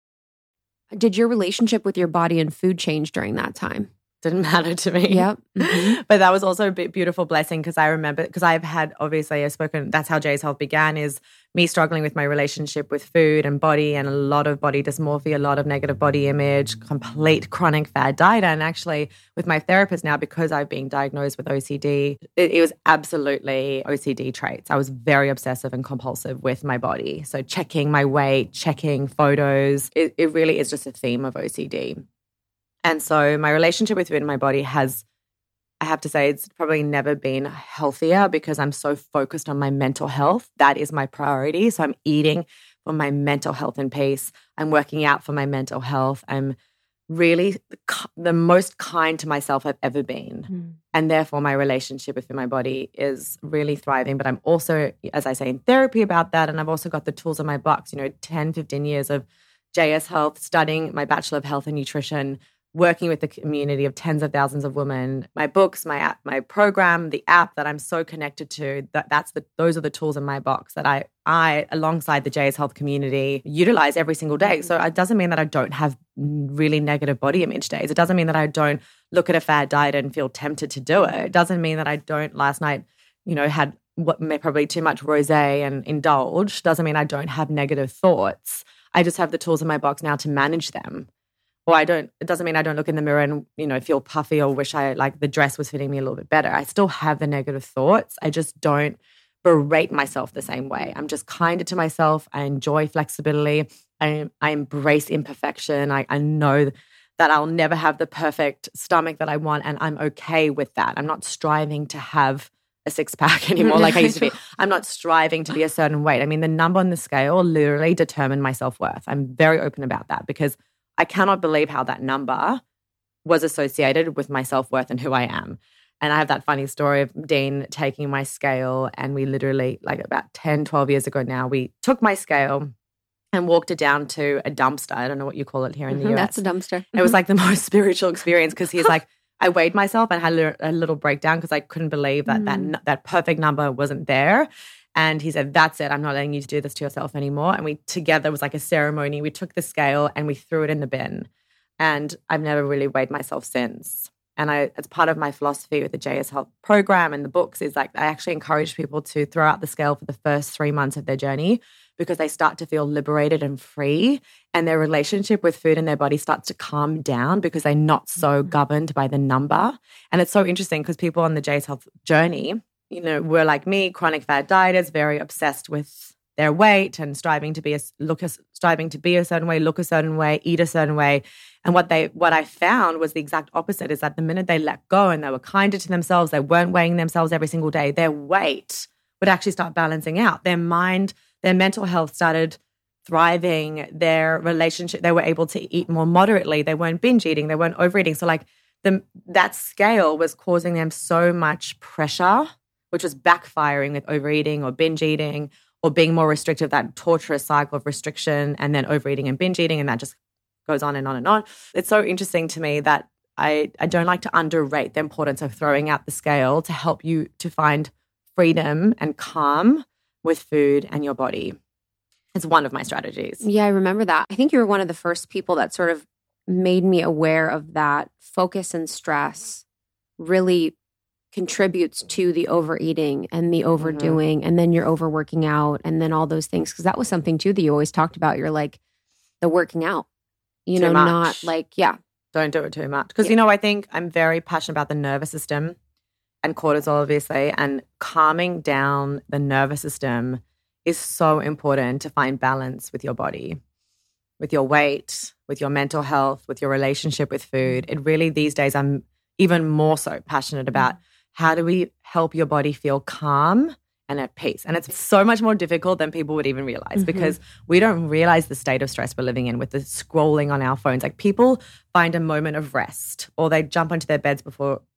S1: Did your relationship with your body and food change during that time?
S3: Didn't matter to me.
S1: Yep. Mm-hmm.
S3: But that was also a bit beautiful blessing because I remember, because I've had, obviously I've spoken, that's how Jay's Health began, is me struggling with my relationship with food and body and a lot of body dysmorphia, a lot of negative body image, complete chronic fad diet. And actually with my therapist now, because I've been diagnosed with O C D, it, it was absolutely O C D traits. I was very obsessive and compulsive with my body. So checking my weight, checking photos, it, it really is just a theme of O C D. And so my relationship with food and my body has, I have to say, it's probably never been healthier because I'm so focused on my mental health. That is my priority. So I'm eating for my mental health and peace. I'm working out for my mental health. I'm really the most kind to myself I've ever been. Mm. And therefore my relationship with my body is really thriving. But I'm also, as I say, in therapy about that. And I've also got the tools in my box, you know, ten, fifteen years of J S Health, studying my Bachelor of Health and Nutrition, working with the community of tens of thousands of women, my books, my app, my program, the app that I'm so connected to, that that's the those are the tools in my box that I, I alongside the Jay's Health community, utilize every single day. So it doesn't mean that I don't have really negative body image days. It doesn't mean that I don't look at a fad diet and feel tempted to do it. It doesn't mean that I don't last night, you know, had what may probably too much rosé and indulge. Doesn't mean I don't have negative thoughts. I just have the tools in my box now to manage them. Or I don't, it doesn't mean I don't look in the mirror and, you know, feel puffy or wish I, like, the dress was fitting me a little bit better. I still have the negative thoughts. I just don't berate myself the same way. I'm just kinder to myself. I enjoy flexibility. I, I embrace imperfection. I, I know that I'll never have the perfect stomach that I want, and I'm okay with that. I'm not striving to have a six pack anymore like I used to be. I'm not striving to be a certain weight. I mean, the number on the scale literally determined my self-worth. I'm very open about that because I cannot believe how that number was associated with my self-worth and who I am. And I have that funny story of Dean taking my scale, and we literally, like about ten, twelve years ago now, we took my scale and walked it down to a dumpster. I don't know what you call it here in the
S1: mm-hmm,
S3: U S.
S1: That's a dumpster. Mm-hmm.
S3: It was like the most spiritual experience because he's like, I weighed myself and had a little breakdown because I couldn't believe that, mm. that that perfect number wasn't there. And he said, that's it. I'm not letting you do this to yourself anymore. And we together, it was like a ceremony. We took the scale and we threw it in the bin. And I've never really weighed myself since. And I, as part of my philosophy with the J S Health program and the books is like, I actually encourage people to throw out the scale for the first three months of their journey because they start to feel liberated and free, and their relationship with food and their body starts to calm down because they're not so governed by the number. And it's so interesting because people on the J S Health journey, you know, were like me, chronic fad dieters, very obsessed with their weight and striving to be a look, a, striving to be a certain way, look a certain way, eat a certain way. And what they, what I found was the exact opposite: is that the minute they let go and they were kinder to themselves, they weren't weighing themselves every single day, their weight would actually start balancing out. Their mind, their mental health started thriving. Their relationship, they were able to eat more moderately. They weren't binge eating. They weren't overeating. So like the that scale was causing them so much pressure, which was backfiring with overeating or binge eating or being more restrictive, that torturous cycle of restriction and then overeating and binge eating, and that just goes on and on and on. It's so interesting to me that I, I don't like to underrate the importance of throwing out the scale to help you to find freedom and calm with food and your body. It's one of my strategies.
S1: Yeah, I remember that. I think you were one of the first people that sort of made me aware of that focus and stress really contributes to the overeating and the overdoing, mm-hmm. and then you're overworking out and then all those things. Because that was something too that you always talked about. You're like, the working out, you
S3: too
S1: know,
S3: much.
S1: not like, yeah.
S3: Don't do it too much. Because,
S1: yeah.
S3: you know, I think I'm very passionate about the nervous system and cortisol, obviously, and calming down the nervous system is so important to find balance with your body, with your weight, with your mental health, with your relationship with food. It really, these days, I'm even more so passionate about how do we help your body feel calm and at peace. And it's so much more difficult than people would even realize, mm-hmm. because we don't realize the state of stress we're living in with the scrolling on our phones. Like, people find a moment of rest, or they jump onto their beds before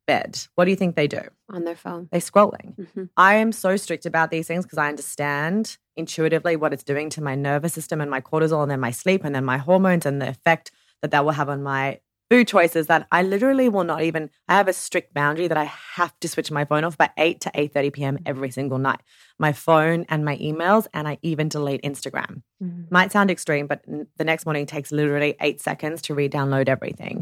S3: bed, what do you think they do?
S1: On their phone.
S3: They're scrolling.
S1: Mm-hmm.
S3: I am so strict about these things because I understand intuitively what it's doing to my nervous system and my cortisol and then my sleep and then my hormones and the effect that that will have on my food choices, that I literally will not even, I have a strict boundary that I have to switch my phone off by eight to eight thirty p.m. every single night. My phone and my emails, and I even delete Instagram. Mm-hmm. Might sound extreme, but the next morning it takes literally eight seconds to re-download everything.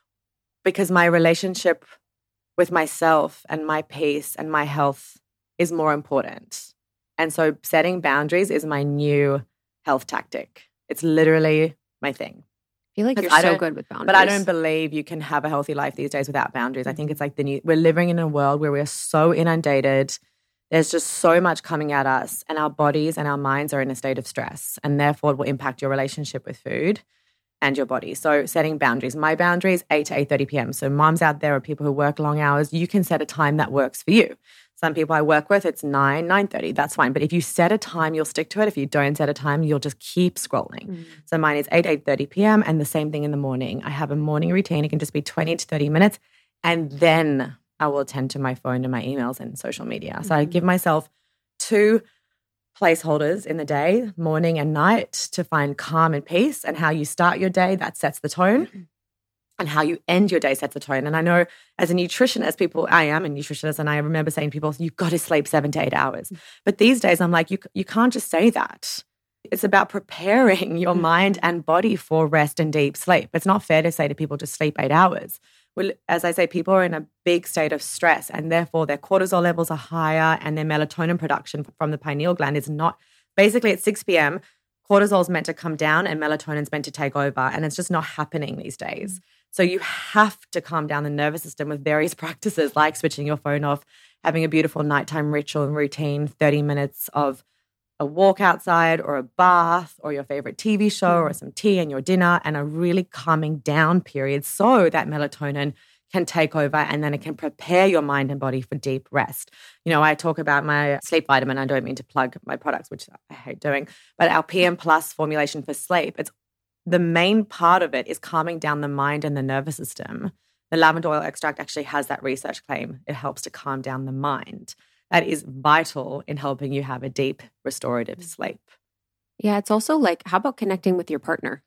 S3: Because my relationship with myself and my peace and my health is more important. And so setting boundaries is my new health tactic. It's literally my thing.
S1: I feel like you're
S3: I
S1: so
S3: don't-
S1: good with boundaries.
S3: But I don't believe you can have a healthy life these days without boundaries. I think it's like the new, we're living in a world where we're so inundated. There's just so much coming at us, and our bodies and our minds are in a state of stress, and therefore it will impact your relationship with food and your body. So setting boundaries. My boundary is eight to eight thirty p.m. So moms out there or people who work long hours, you can set a time that works for you. Some people I work with, it's nine, nine thirty. That's fine. But if you set a time, you'll stick to it. If you don't set a time, you'll just keep scrolling. Mm. So mine is eight, eight thirty p.m. and the same thing in the morning. I have a morning routine. It can just be twenty to thirty minutes. And then I will attend to my phone and my emails and social media. So mm-hmm. I give myself two placeholders in the day, morning and night, to find calm and peace. And how you start your day, that sets the tone. Mm-hmm. And how you end your day sets the tone. And I know as a nutritionist, people, I am a nutritionist, and I remember saying to people, you've got to sleep seven to eight hours. But these days I'm like, you you can't just say that. It's about preparing your mind and body for rest and deep sleep. It's not fair to say to people, just sleep eight hours. Well, as I say, people are in a big state of stress, and therefore their cortisol levels are higher and their melatonin production from the pineal gland is not, basically at six p.m., cortisol is meant to come down and melatonin is meant to take over, and it's just not happening these days. So you have to calm down the nervous system with various practices like switching your phone off, having a beautiful nighttime ritual and routine, thirty minutes of a walk outside or a bath or your favorite T V show or some tea and your dinner, and a really calming down period so that melatonin can take over, and then it can prepare your mind and body for deep rest. You know, I talk about my sleep vitamin. I don't mean to plug my products, which I hate doing, but our P M Plus formulation for sleep, it's the main part of it is calming down the mind and the nervous system. The lavender oil extract actually has that research claim. It helps to calm down the mind. That is vital in helping you have a deep restorative sleep.
S1: Yeah, it's also like, how about connecting with your partner?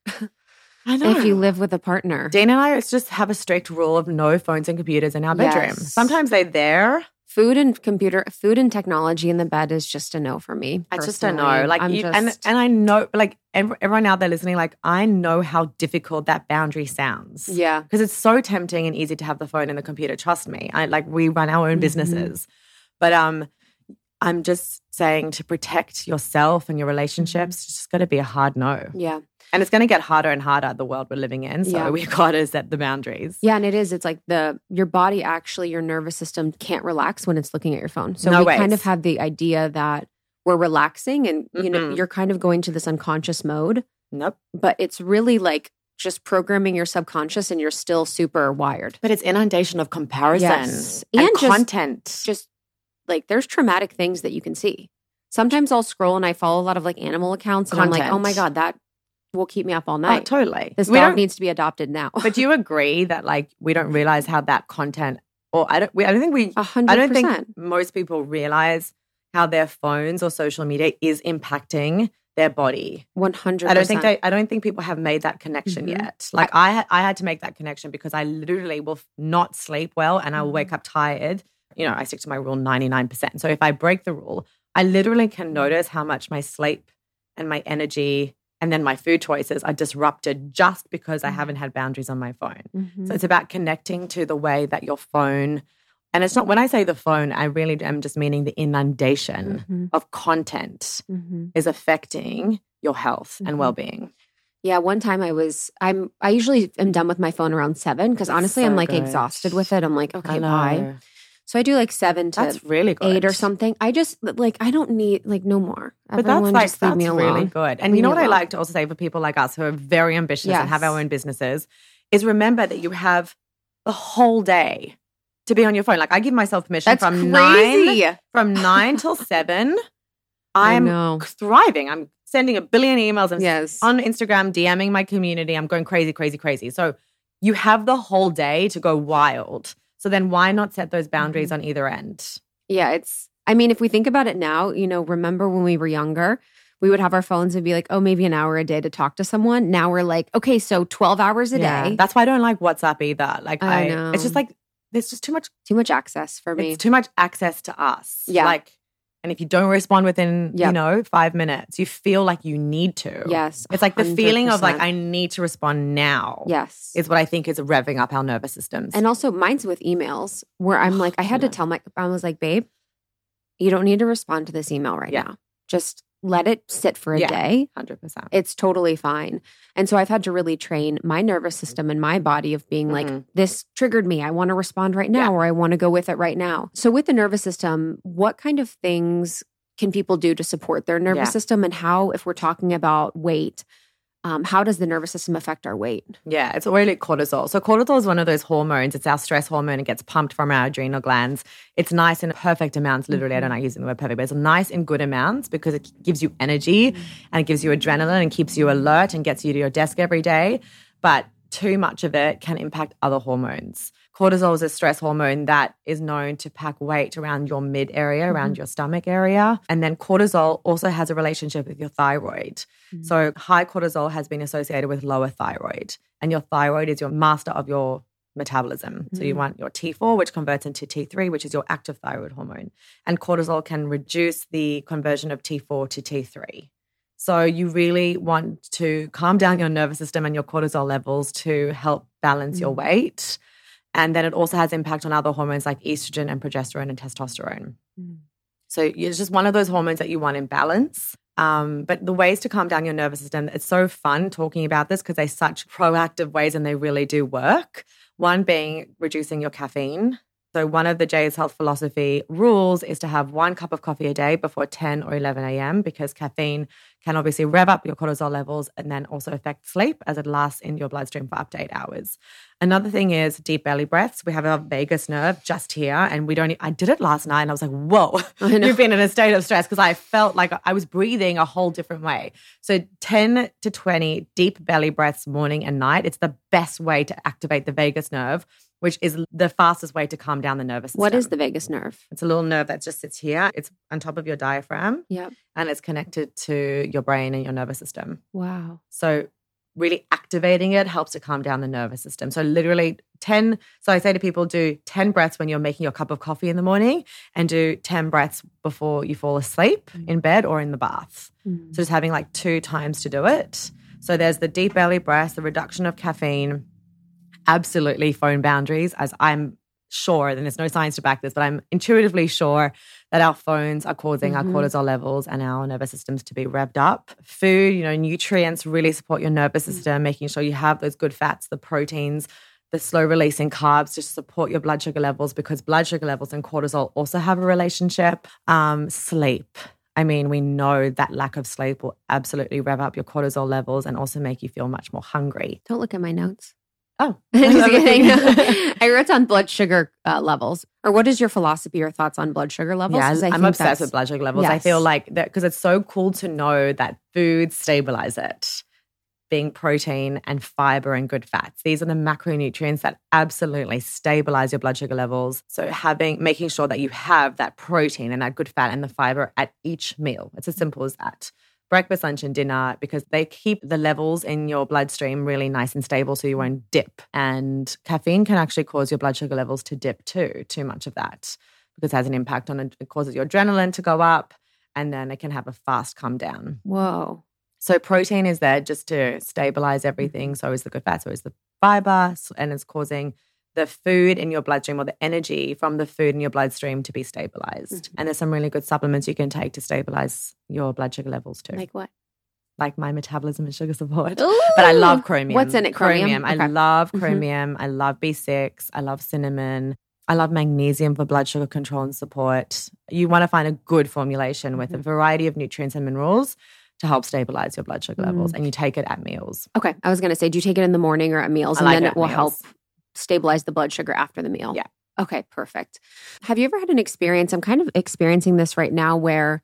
S3: I know.
S1: If you live with a partner.
S3: Dana and I just have a strict rule of no phones and computers in our bedroom.
S1: Yes.
S3: Sometimes they're there.
S1: Food and computer, food and technology in the bed is just a no for me.
S3: I just don't
S1: personally.
S3: know. Like,
S1: I'm
S3: you,
S1: just,
S3: and and I know, like ev- everyone out there listening, like I know how difficult that boundary sounds.
S1: yeah.
S3: Because it's so tempting and easy to have the phone and the computer. Trust me. I like we run our own businesses, mm-hmm. but um, I'm just saying to protect yourself and your relationships, it's just got to be a hard no.
S1: Yeah.
S3: And it's going to get harder and harder, the world we're living in. So
S1: Yeah.
S3: we've got to set the boundaries.
S1: Yeah, and it is. It's like the your body actually, your nervous system can't relax when it's looking at your phone. So
S3: No
S1: we
S3: ways.
S1: kind of have the idea that we're relaxing, and you know
S3: Mm-mm.
S1: you're kind of going to this unconscious mode,
S3: Nope.
S1: but it's really like just programming your subconscious, and you're still super wired.
S3: But it's inundation of comparison
S1: Yes.
S3: and,
S1: And just-
S3: content.
S1: Just like there's traumatic things that you can see. Sometimes I'll scroll and I follow a lot of like animal accounts, and I'm like,
S3: Content.
S1: oh my god, that will keep me up all
S3: oh,
S1: night.
S3: totally.
S1: This
S3: We
S1: dog
S3: don't-
S1: needs to be adopted now.
S3: But do you agree that like we don't realize how that content, or I don't, we, I don't think we,
S1: A hundred
S3: I don't think
S1: percent.
S3: most people realize how their phones or social media is impacting their body.
S1: One hundred.
S3: I don't think they, I don't think people have made that connection
S1: Mhm.
S3: yet. Like I, had, I had to make that connection because I literally will f- not sleep well and I will wake up tired. You know, I stick to my rule ninety-nine percent. So if I break the rule, I literally can notice how much my sleep and my energy and then my food choices are disrupted just because I haven't had boundaries on my phone.
S1: Mhm.
S3: So it's about connecting to the way that your phone, and it's not, when I say the phone, I really am just meaning the inundation
S1: Mhm.
S3: of content
S1: Mhm.
S3: is affecting your health
S1: Mhm.
S3: and well-being.
S1: Yeah, one time I was, I'm, I usually am done with my phone around seven because
S3: That's
S1: honestly,
S3: so
S1: I'm like
S3: good.
S1: exhausted with it. I'm like, okay,
S3: I know.
S1: bye. So I do like seven to
S3: That's really good.
S1: eight or something. I just like, I don't need like no more.
S3: But
S1: Everyone
S3: that's like,
S1: just leave
S3: that's
S1: me alone.
S3: really good. And
S1: Leave
S3: you know
S1: me
S3: what I
S1: alone.
S3: like to also say for people like us who are very ambitious and have
S1: Yes.
S3: our own businesses is remember that you have the whole day to be on your phone. Like I give myself permission
S1: That's
S3: from
S1: crazy.
S3: nine from nine till seven.
S1: I
S3: I'm
S1: know.
S3: thriving. I'm sending a billion emails. I'm
S1: Yes.
S3: on Instagram, DMing my community. I'm going crazy, crazy, crazy. So you have the whole day to go wild. So then why not set those boundaries mm-hmm. on either end?
S1: Yeah, it's, I mean, if we think about it now, you know, remember when we were younger, we would have our phones and be like, oh, maybe an hour a day to talk to someone. Now we're like, okay, so twelve hours a
S3: yeah.
S1: day.
S3: That's why I don't like WhatsApp either. Like
S1: I
S3: I,
S1: know.
S3: It's just like, there's just too much.
S1: Too much access for me.
S3: It's too much access to us.
S1: Yeah.
S3: Like, and if you don't respond within,
S1: Yep.
S3: you know, five minutes, you feel like you need to.
S1: Yes.
S3: It's like the
S1: one hundred
S3: feeling of like,
S1: percent.
S3: I need to respond now.
S1: Yes.
S3: Is what I think is revving up our nervous systems.
S1: And also mine's with emails where I'm like, I had to tell my, I was like, babe, you don't need to respond to this email right
S3: Yeah.
S1: now. Just let it sit for a
S3: Yeah.
S1: day.
S3: one hundred percent.
S1: It's totally fine. And so I've had to really train my nervous system and my body of being like,
S3: Mhm.
S1: this triggered me. I want to respond right now,
S3: Yeah.
S1: or I want to go with it right now. So with the nervous system, what kind of things can people do to support their nervous
S3: Yeah.
S1: system? And how, if we're talking about weight, um, how does the nervous system affect our weight?
S3: Yeah, it's really cortisol. So cortisol is one of those hormones. It's our stress hormone. It gets pumped from our adrenal glands. It's nice in perfect amounts. Literally, I don't like using the word perfect, but it's nice in good amounts because it gives you energy mm. and it gives you adrenaline and keeps you alert and gets you to your desk every day. But too much of it can impact other hormones. Cortisol is a stress hormone that is known to pack weight around your mid area, around mm-hmm. your stomach area. And then cortisol also has a relationship with your thyroid. Mm-hmm. So high cortisol has been associated with lower thyroid. And your thyroid is your master of your metabolism. Mm-hmm. So you want your T four, which converts into T three, which is your active thyroid hormone. And cortisol can reduce the conversion of T four to T three. So you really want to calm down your nervous system and your cortisol levels to help balance mm-hmm. your weight. And then it also has impact on other hormones like estrogen and progesterone and testosterone. Mm. So it's just one of those hormones that you want in balance. Um, but the ways to calm down your nervous system, it's so fun talking about this because they're such proactive ways and they really do work. One being reducing your caffeine. So one of the J's Health Philosophy rules is to have one cup of coffee a day before ten or eleven a.m. because caffeine can obviously rev up your cortisol levels and then also affect sleep as it lasts in your bloodstream for up to eight hours. Another thing is deep belly breaths. We have our vagus nerve just here and we don't, I did it last night and I was like, whoa, you've been in a state of stress because I felt like I was breathing a whole different way. So ten to twenty deep belly breaths morning and night. It's the best way to activate the vagus nerve, which is the fastest way to calm down the nervous system.
S1: What is the vagus nerve?
S3: It's a little nerve that just sits here. It's on top of your diaphragm.
S1: Yep.
S3: And it's connected to your brain and your nervous system.
S1: Wow.
S3: So really activating it helps to calm down the nervous system. So literally ten, so I say to people, do ten breaths when you're making your cup of coffee in the morning and do ten breaths before you fall asleep mm. in bed or in the bath. Mm. So just having like two times to do it. So there's the deep belly breaths, the reduction of caffeine, absolutely phone boundaries, as I'm sure, and there's no science to back this, but I'm intuitively sure that our phones are causing mm-hmm. our cortisol levels and our nervous systems to be revved up. Food, you know, nutrients really support your nervous system, mm-hmm. making sure you have those good fats, the proteins, the slow releasing carbs to support your blood sugar levels because blood sugar levels and cortisol also have a relationship. Um, sleep. I mean, we know that lack of sleep will absolutely rev up your cortisol levels and also make you feel much more hungry.
S1: Don't look at my notes.
S3: Oh,
S1: just kidding. I wrote on blood sugar uh, levels. Or what is your philosophy or thoughts on blood sugar levels?
S3: Yeah, I'm obsessed with blood sugar levels.
S1: Yes.
S3: I feel like that because it's so cool to know that foods stabilize it, being protein and fiber and good fats. These are the macronutrients that absolutely stabilize your blood sugar levels. So having, making sure that you have that protein and that good fat and the fiber at each meal. It's as simple as that. Breakfast, lunch, and dinner, because they keep the levels in your bloodstream really nice and stable so you won't dip. And caffeine can actually cause your blood sugar levels to dip too, too much of that, because it has an impact on it. It causes your adrenaline to go up and then it can have a fast come down.
S1: Whoa.
S3: So protein is there just to stabilize everything. So is the good fat, so is the fiber, and it's causing the food in your bloodstream or the energy from the food in your bloodstream to be stabilized. Mm-hmm. And there's some really good supplements you can take to stabilize your blood sugar levels too.
S1: Like what?
S3: Like my metabolism and sugar support.
S1: Ooh.
S3: But I love chromium.
S1: What's in it? Chromium?
S3: Chromium. Okay. I love chromium. Mm-hmm. I love B six. I love cinnamon. I love magnesium for blood sugar control and support. You want to find a good formulation mm-hmm. with a variety of nutrients and minerals to help stabilize your blood sugar levels. Mm. And you take it at meals.
S1: Okay. I was going to say, do you take it in the morning or at meals?
S3: I
S1: and
S3: like
S1: then
S3: it
S1: it will
S3: meals.
S1: help stabilize the blood sugar after the meal?
S3: Yeah.
S1: Okay, perfect. Have you ever had an experience? I'm kind of experiencing this right now where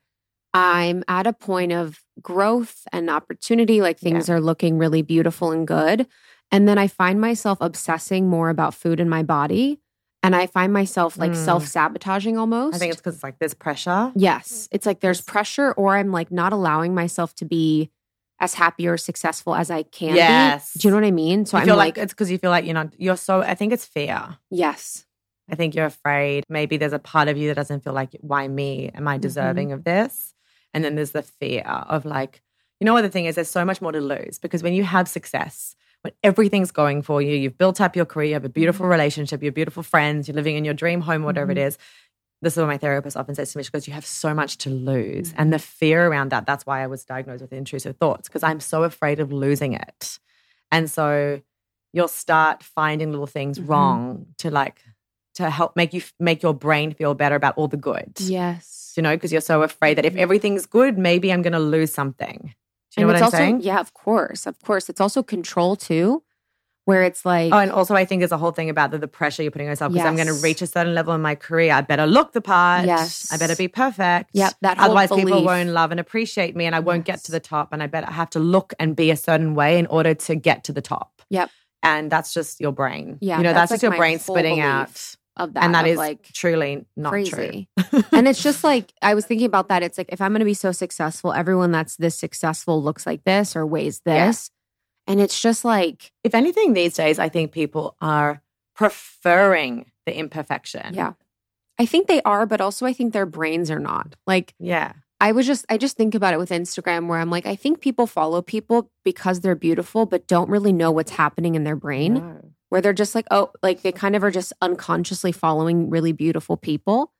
S1: I'm at a point of growth and opportunity, like things yeah. are looking really beautiful and good. And then I find myself obsessing more about food in my body. And I find myself like
S3: Mm.
S1: self-sabotaging almost.
S3: I think it's because it's like there's pressure.
S1: Yes. It's like there's pressure, or I'm like not allowing myself to be as happy or successful as I can
S3: Yes.
S1: be. Do you know what I mean? So
S3: I
S1: I'm
S3: feel
S1: like,
S3: like it's because you feel like you're not, you're so, I think it's fear.
S1: yes.
S3: I think you're afraid. Maybe there's a part of you that doesn't feel like, why me? Am I deserving
S1: Mm-hmm.
S3: of this? And then there's the fear of like, you know what the thing is? There's so much more to lose because when you have success, when everything's going for you, you've built up your career, you have a beautiful relationship, you have beautiful friends, you're living in your dream home, whatever
S1: Mm-hmm.
S3: it is. This is what my therapist often says to me. She goes, you have so much to lose. Mm-hmm. And the fear around that, that's why I was diagnosed with intrusive thoughts, because I'm so afraid of losing it. And so you'll start finding little things
S1: Mm-hmm.
S3: wrong to like, to help make you, make your brain feel better about all the good.
S1: Yes.
S3: You know, because you're so afraid that if everything's good, maybe I'm going to lose something. Do you
S1: and
S3: know
S1: it's
S3: what I'm
S1: also,
S3: saying?
S1: yeah, of course. Of course. It's also control too, where it's like,
S3: Oh, and also I think there's a whole thing about the, the pressure you're putting on yourself because I'm going to
S1: Yes.
S3: reach a certain level in my career. I better look the part.
S1: Yes.
S3: I better be perfect.
S1: Yep, that whole
S3: Otherwise people
S1: belief.
S3: won't love and appreciate me and I won't get
S1: Yes.
S3: to the top and I better have to look and be a certain way in order to get to the top.
S1: yep,
S3: And that's just your brain.
S1: Yeah,
S3: You know,
S1: that's
S3: that's, just
S1: like
S3: your
S1: my
S3: brain
S1: whole
S3: spitting
S1: belief
S3: out.
S1: of that.
S3: And that
S1: of
S3: is
S1: like
S3: truly not
S1: crazy.
S3: true.
S1: And it's just like, I was thinking about that. It's like, if I'm going to be so successful, everyone that's this successful looks like this or weighs this. And it's just like,
S3: If anything these days, I think people are preferring the imperfection.
S1: yeah, I think they are, but also I think their brains are not. Like,
S3: Yeah.
S1: I was just, I just think about it with Instagram where I'm like, I think people follow people because they're beautiful, but don't really know what's happening in their brain.
S3: No.
S1: Where they're just like, oh, like they kind of are just unconsciously following really beautiful people.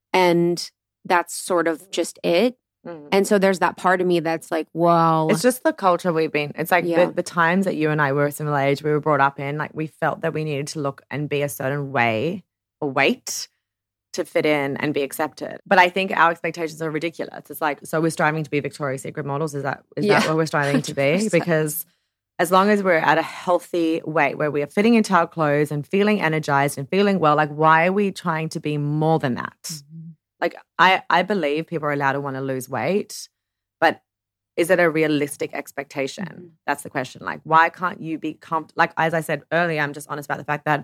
S1: And that's sort of just it.
S3: Mm.
S1: And so there's that part of me that's like, well,
S3: It's just the culture we've been. It's like
S1: Yeah.
S3: the, the times that you and I were a similar age, we were brought up in, like we felt that we needed to look and be a certain way or weight to fit in and be accepted. But I think our expectations are ridiculous. It's like, so we're striving to be Victoria's Secret models. Is that is
S1: Yeah.
S3: that what we're striving to be?
S1: one hundred percent.
S3: Because as long as we're at a healthy weight where we are fitting into our clothes and feeling energized and feeling well, like why are we trying to be more than that?
S1: Mm-hmm.
S3: Like I, I believe people are allowed to want to lose weight, but is it a realistic expectation?
S1: Mm-hmm.
S3: That's the question. Like, why can't you be comfortable? Like, as I said earlier, I'm just honest about the fact that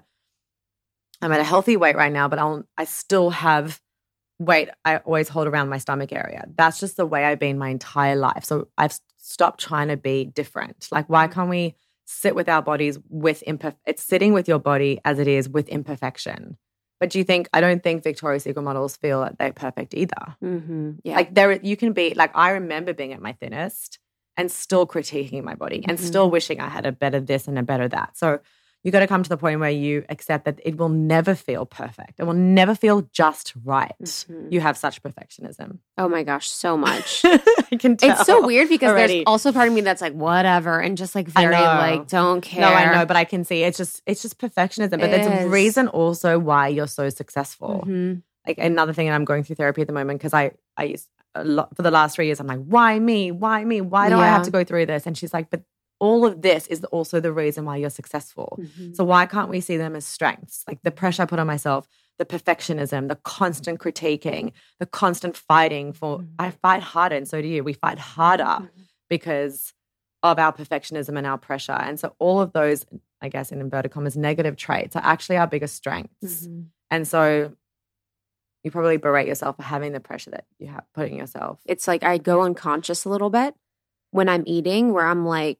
S3: I'm at a healthy weight right now, but I'll, I still have weight I always hold around my stomach area. That's just the way I've been my entire life. So I've stopped trying to be different. Like, why can't we sit with our bodies with imperfect? It's sitting with your body as it is with imperfection. But do you think, I don't think Victoria's Secret models feel that they're perfect either.
S1: Mm-hmm. Yeah.
S3: Like there, you can be, like I remember being at my thinnest and still critiquing my body and
S1: Mhm.
S3: still wishing I had a better this and a better that. So you got to come to the point where you accept that it will never feel perfect. It will never feel just right.
S1: Mhm.
S3: You have such perfectionism.
S1: oh my gosh, so much.
S3: I can tell.
S1: It's so weird because
S3: already.
S1: there's also part of me that's like, whatever. And just like very
S3: know.
S1: like, don't care.
S3: No, I know, but I can see it's just it's just perfectionism. But
S1: It
S3: there's a
S1: is.
S3: reason also why you're so successful.
S1: Mhm.
S3: Like another thing, and I'm going through therapy at the moment because I I used a lot for the last three years. I'm like, why me? Why me? Why do I
S1: Yeah.
S3: have to go through this? And she's like, but all of this is also the reason why you're successful.
S1: Mhm.
S3: So why can't we see them as strengths? Like the pressure I put on myself, the perfectionism, the constant critiquing, the constant fighting for.
S1: Mhm.
S3: I fight harder, and so do you. We fight harder
S1: Mhm.
S3: because of our perfectionism and our pressure. And so all of those, I guess in inverted commas, negative traits are actually our biggest strengths.
S1: Mhm.
S3: And so you probably berate yourself for having the pressure that you have putting yourself.
S1: It's like I go unconscious a little bit when I'm eating where I'm like,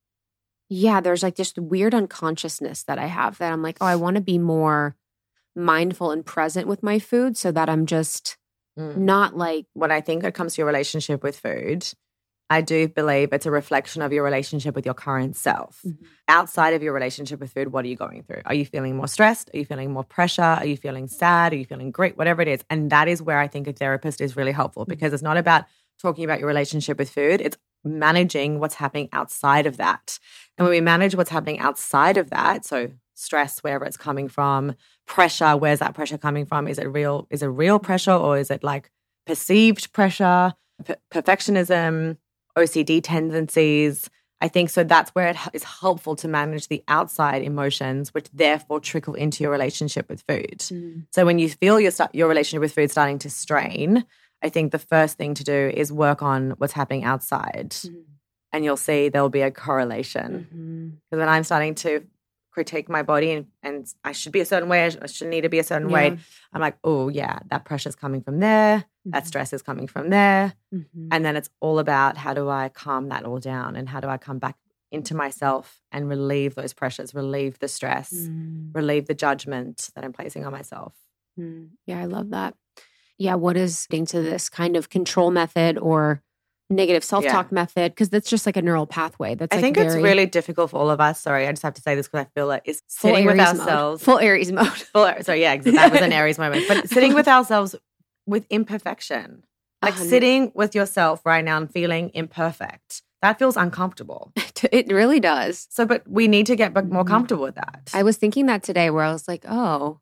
S1: yeah, there's like this weird unconsciousness that I have that I'm like, oh, I want to be more mindful and present with my food so that I'm just
S3: Mm.
S1: not like,
S3: When I think it comes to your relationship with food, I do believe it's a reflection of your relationship with your current self.
S1: Mhm.
S3: Outside of your relationship with food, what are you going through? Are you feeling more stressed? Are you feeling more pressure? Are you feeling sad? Are you feeling great? Whatever it is. And that is where I think a therapist is really helpful because it's not about talking about your relationship with food. It's managing what's happening outside of that. And when we manage what's happening outside of that, so stress, wherever it's coming from, pressure, where's that pressure coming from? Is it real? Is it real pressure or is it like perceived pressure, P- perfectionism, O C D tendencies? I think so that's where it h- is helpful to manage the outside emotions, which therefore trickle into your relationship with food.
S1: mm,
S3: So when you feel your start, your relationship with food starting to strain, I think the first thing to do is work on what's happening outside,
S1: mm,
S3: and you'll see there'll be a correlation.
S1: mhm.
S3: Because when I'm starting to critique my body and, and I should be a certain way, I should need to be a certain
S1: Yeah.
S3: weight, I'm like, oh yeah, that pressure's coming from there,
S1: Mm-hmm.
S3: that stress is coming from there.
S1: Mhm.
S3: And then it's all about how do I calm that all down and how do I come back into myself and relieve those pressures, relieve the stress,
S1: Mm.
S3: relieve the judgment that I'm placing on myself.
S1: Mm. Yeah, I love that. Yeah, what is into this kind of control method or negative self-talk method? Because that's just like a neural pathway. That's
S3: I
S1: like
S3: think
S1: very
S3: it's really difficult for all of us. Sorry, I just have to say this because I feel it is
S1: full
S3: sitting with
S1: Aries mode.
S3: ourselves.
S1: Full Aries mode.
S3: Full, sorry, yeah, that was an Aries moment. But sitting with ourselves with imperfection, like
S1: Uh-huh.
S3: sitting with yourself right now and feeling imperfect, that feels uncomfortable.
S1: It really does.
S3: So, but we need to get more
S1: Mhm.
S3: comfortable with that.
S1: I was thinking that today where I was like, oh,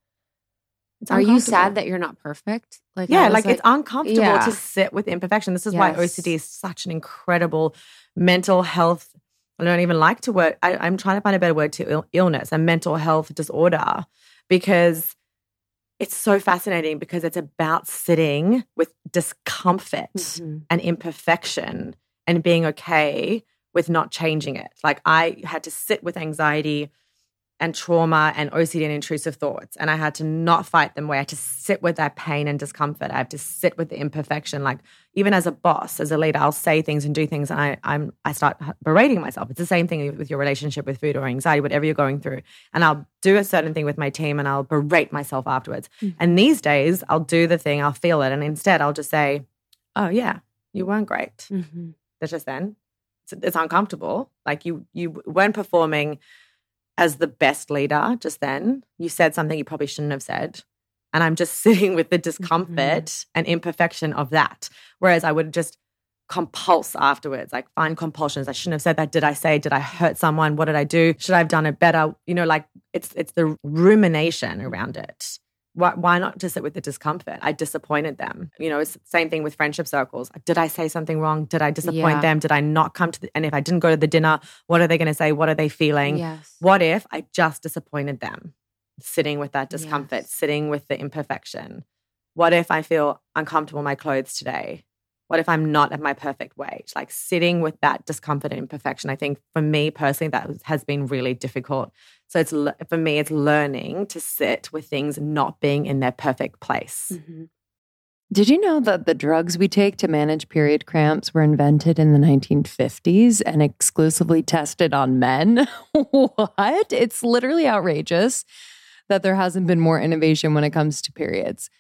S3: It's
S1: are you
S3: uncomfortable.
S1: sad that you're not perfect? Like, I
S3: Yeah,
S1: was
S3: like, it's uncomfortable
S1: yeah.
S3: to sit with imperfection. This is why
S1: Yes.
S3: O C D is such an incredible mental health. I don't even like to word. I, I'm trying to find a better word to Ill, illness, a mental health disorder, because it's so fascinating because it's about sitting with discomfort
S1: Mhm.
S3: and imperfection and being okay with not changing it. Like I had to sit with anxiety and trauma and O C D and intrusive thoughts. And I had to not fight them away. I had to sit with that pain and discomfort. I have to sit with the imperfection. Like even as a boss, as a leader, I'll say things and do things and I, I'm, I start berating myself. It's the same thing with your relationship with food or anxiety, whatever you're going through. And I'll do a certain thing with my team and I'll berate myself afterwards.
S1: Mhm.
S3: And these days I'll do the thing, I'll feel it. And instead I'll just say, oh yeah, you weren't great.
S1: Mhm.
S3: That's just then. It's, it's uncomfortable. Like you, you weren't performing as the best leader just then. You said something you probably shouldn't have said. And I'm just sitting with the discomfort
S1: Mm-hmm.
S3: and imperfection of that. Whereas I would just compulse afterwards, like find compulsions. I shouldn't have said that. Did I say, did I hurt someone? What did I do? Should I have done it better? You know, like it's it's the rumination around it. Why, why not just sit with the discomfort? I disappointed them. You know, it's the same thing with friendship circles. Did I say something wrong? Did I disappoint
S1: Yeah.
S3: them? Did I not come to the, and if I didn't go to the dinner, what are they going to say? What are they feeling?
S1: Yes.
S3: What if I just disappointed them? Sitting with that discomfort,
S1: Yes.
S3: sitting with the imperfection. What if I feel uncomfortable in my clothes today? What if I'm not at my perfect weight? Like sitting with that discomfort and imperfection. I think for me personally, that has been really difficult. So it's le- for me, it's learning to sit with things not being in their perfect place.
S1: Mhm.
S2: Did you know that the drugs we take to manage period cramps were invented in the nineteen fifties and exclusively tested on men? What? It's literally outrageous that there hasn't been more innovation when it comes to periods.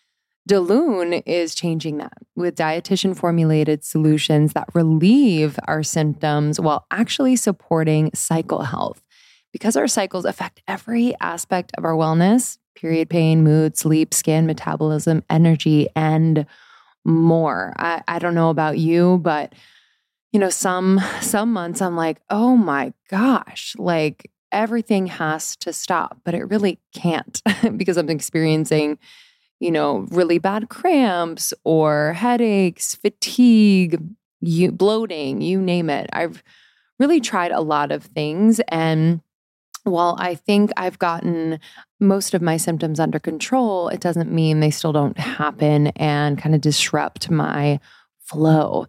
S2: Daloon is changing that with dietitian formulated solutions that relieve our symptoms while actually supporting cycle health. Because our cycles affect every aspect of our wellness, period pain, mood, sleep, skin, metabolism, energy, and more. I, I don't know about you, but you know, some some months I'm like, oh my gosh, like everything has to stop, but it really can't because I'm experiencing, you know, really bad cramps or headaches, fatigue, you, bloating, you name it. I've really tried a lot of things. And while I think I've gotten most of my symptoms under control, it doesn't mean they still don't happen and kind of disrupt my flow.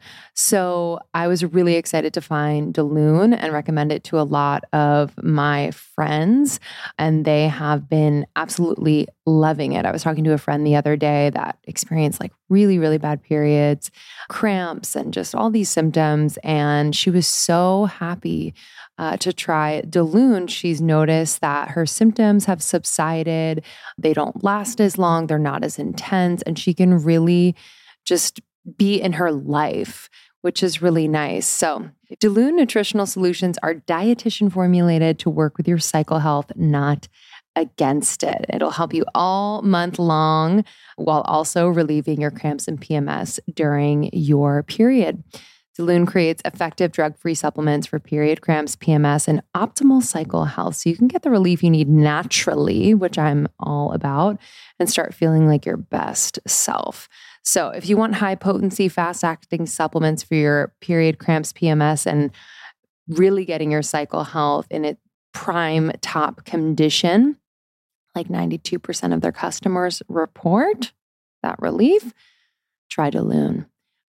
S2: So I was really excited to find Daloon and recommend it to a lot of my friends, and they have been absolutely loving it. I was talking to a friend the other day that experienced like really, really bad periods, cramps, and just all these symptoms, and she was so happy uh, to try Daloon. She's noticed that her symptoms have subsided. They don't last as long. They're not as intense, and she can really just be in her life, which is really nice. So Daloon Nutritional Solutions are dietitian formulated to work with your cycle health, not against it. It'll help you all month long while also relieving your cramps and P M S during your period. Daloon creates effective drug-free supplements for period cramps, P M S, and optimal cycle health so you can get the relief you need naturally, which I'm all about, and start feeling like your best self. So if you want high potency, fast acting supplements for your period cramps, P M S, and really getting your cycle health in its prime top condition, like ninety-two percent of their customers report that relief, try Daloon.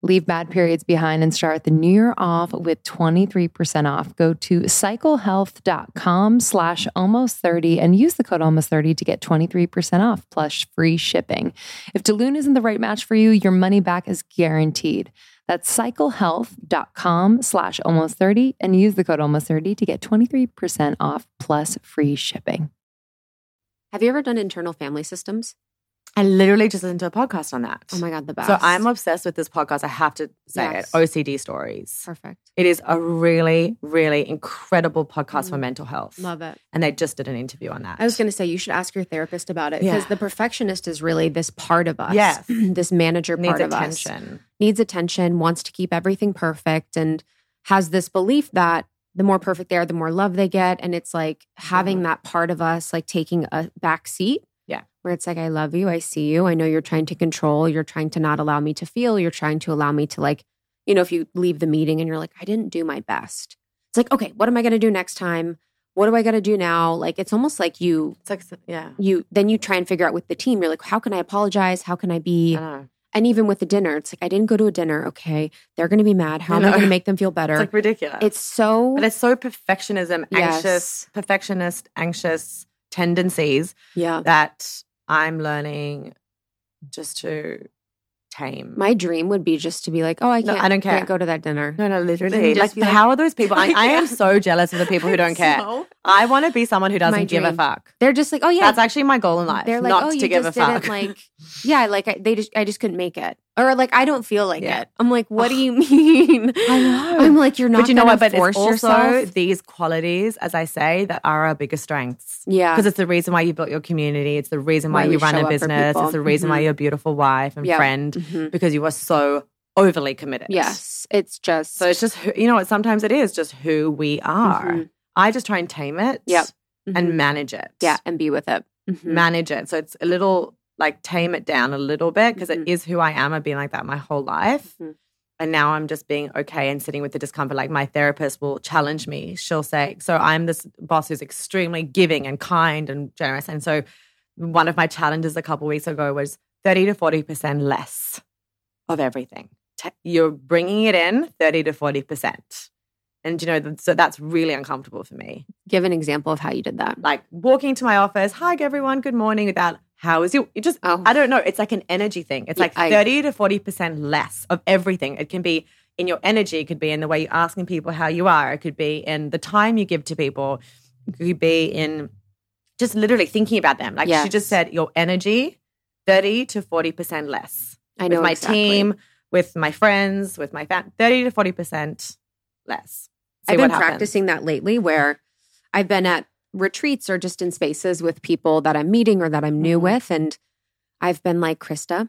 S2: Leave bad periods behind and start the new year off with twenty-three percent off. Go to cyclehealth.com slash almost 30 and use the code almost 30 to get twenty-three percent off plus free shipping. If Daloon isn't the right match for you, your money back is guaranteed. That's cyclehealth.com slash almost 30 and use the code almost 30 to get twenty-three percent off plus free shipping.
S1: Have you ever done internal family systems?
S3: I literally just listened to a podcast on that.
S1: Oh my God, the best.
S3: So I'm obsessed with this podcast. I have to say
S1: Yes.
S3: it. O C D Stories.
S1: Perfect.
S3: It is a really, really incredible podcast
S1: Mm.
S3: for mental health.
S1: Love it.
S3: And they just did an interview on that.
S1: I was going to say, you should ask your therapist about it
S3: Yeah.
S1: because the perfectionist is really this part of us.
S3: Yes.
S1: This manager
S3: Needs
S1: part of us.
S3: attention.
S1: Needs attention, wants to keep everything perfect, and has this belief that the more perfect they are, the more love they get. And it's like having
S3: Mhm.
S1: that part of us like taking a back seat.
S3: Yeah.
S1: Where it's like, I love you. I see you. I know you're trying to control. You're trying to not allow me to feel. You're trying to allow me to like, you know, if you leave the meeting and you're like, I didn't do my best. It's like, okay, what am I going to do next time? What do I got to do now? Like, it's almost like you,
S3: It's like, yeah.
S1: you, then you try and figure out with the team. You're like, how can I apologize? How can I be?
S3: I know.
S1: And even with the dinner, it's like, I didn't go to a dinner. Okay. They're going to be mad. How
S3: I
S1: am I
S3: know.
S1: going to make them feel better?
S3: It's like ridiculous.
S1: It's so,
S3: But it's so perfectionism,
S1: Yes.
S3: anxious, perfectionist, anxious tendencies
S1: yeah.
S3: that I'm learning just to tame.
S1: My dream would be just to be like, oh, I
S3: No,
S1: can't,
S3: I don't care.
S1: can't go to that dinner.
S3: no, no,
S1: Then
S3: literally.
S1: just
S3: Like,
S1: be like-
S3: how are those people? I, I am
S1: Yeah.
S3: so jealous of the people who don't care.
S1: So-
S3: I want to be someone who doesn't
S1: My
S3: give a
S1: dream.
S3: fuck.
S1: They're just like, oh yeah.
S3: That's actually my goal in life.
S1: They're like,
S3: not
S1: oh,
S3: to
S1: you
S3: give
S1: just
S3: a fuck.
S1: didn't like, yeah, like I, they just, I just couldn't make it, or like I don't feel like
S3: Yeah.
S1: it. I'm like, what do you mean?
S3: I know.
S1: I'm like, you're not.
S3: But you know
S1: gonna
S3: what? But
S1: force
S3: it's also
S1: yourself.
S3: these qualities, as I say, that are our biggest strengths.
S1: Yeah,
S3: Because it's the reason why you built your community. It's the reason why,
S1: Why we
S3: you run
S1: show
S3: a
S1: up for
S3: business.
S1: people.
S3: It's the reason why
S1: Mhm.
S3: you're a beautiful wife and
S1: Yep.
S3: friend,
S1: Mhm.
S3: because you are so overly committed.
S1: Yes, it's just
S3: So it's just, who, you know what? Sometimes it is just who we are.
S1: Mhm.
S3: I just try and tame it
S1: Yep.
S3: and
S1: Mhm.
S3: manage it.
S1: yeah, and be with it. Mhm.
S3: Manage it. So it's a little like tame it down a little bit because
S1: Mhm.
S3: it is who I am. I've been like that my whole life.
S1: Mhm.
S3: And now I'm just being okay and sitting with the discomfort. Like my therapist will challenge me. She'll say, so I'm this boss who's extremely giving and kind and generous. And so one of my challenges a couple weeks ago was thirty to forty percent less of everything. T- You're bringing it in thirty to forty percent. And, you know, th- so that's really uncomfortable for me.
S1: Give an example of how you did that.
S3: Like walking to my office, hi everyone, good morning, without how is you? It just,
S1: Oh.
S3: I don't know. It's like an energy thing. It's
S1: Yeah,
S3: like
S1: I-
S3: thirty to forty percent less of everything. It can be in your energy. It could be in the way you're asking people how you are. It could be in the time you give to people. It could be in just literally thinking about them. Like she
S1: Yes.
S3: just said, your energy, thirty to forty percent less.
S1: I know
S3: with my
S1: exactly.
S3: team, with my friends, with my family, thirty to forty percent less. See
S1: I've been
S3: what happens.
S1: practicing that lately where I've been at retreats or just in spaces with people that I'm meeting or that I'm new
S3: Mhm.
S1: with. And I've been like, Krista,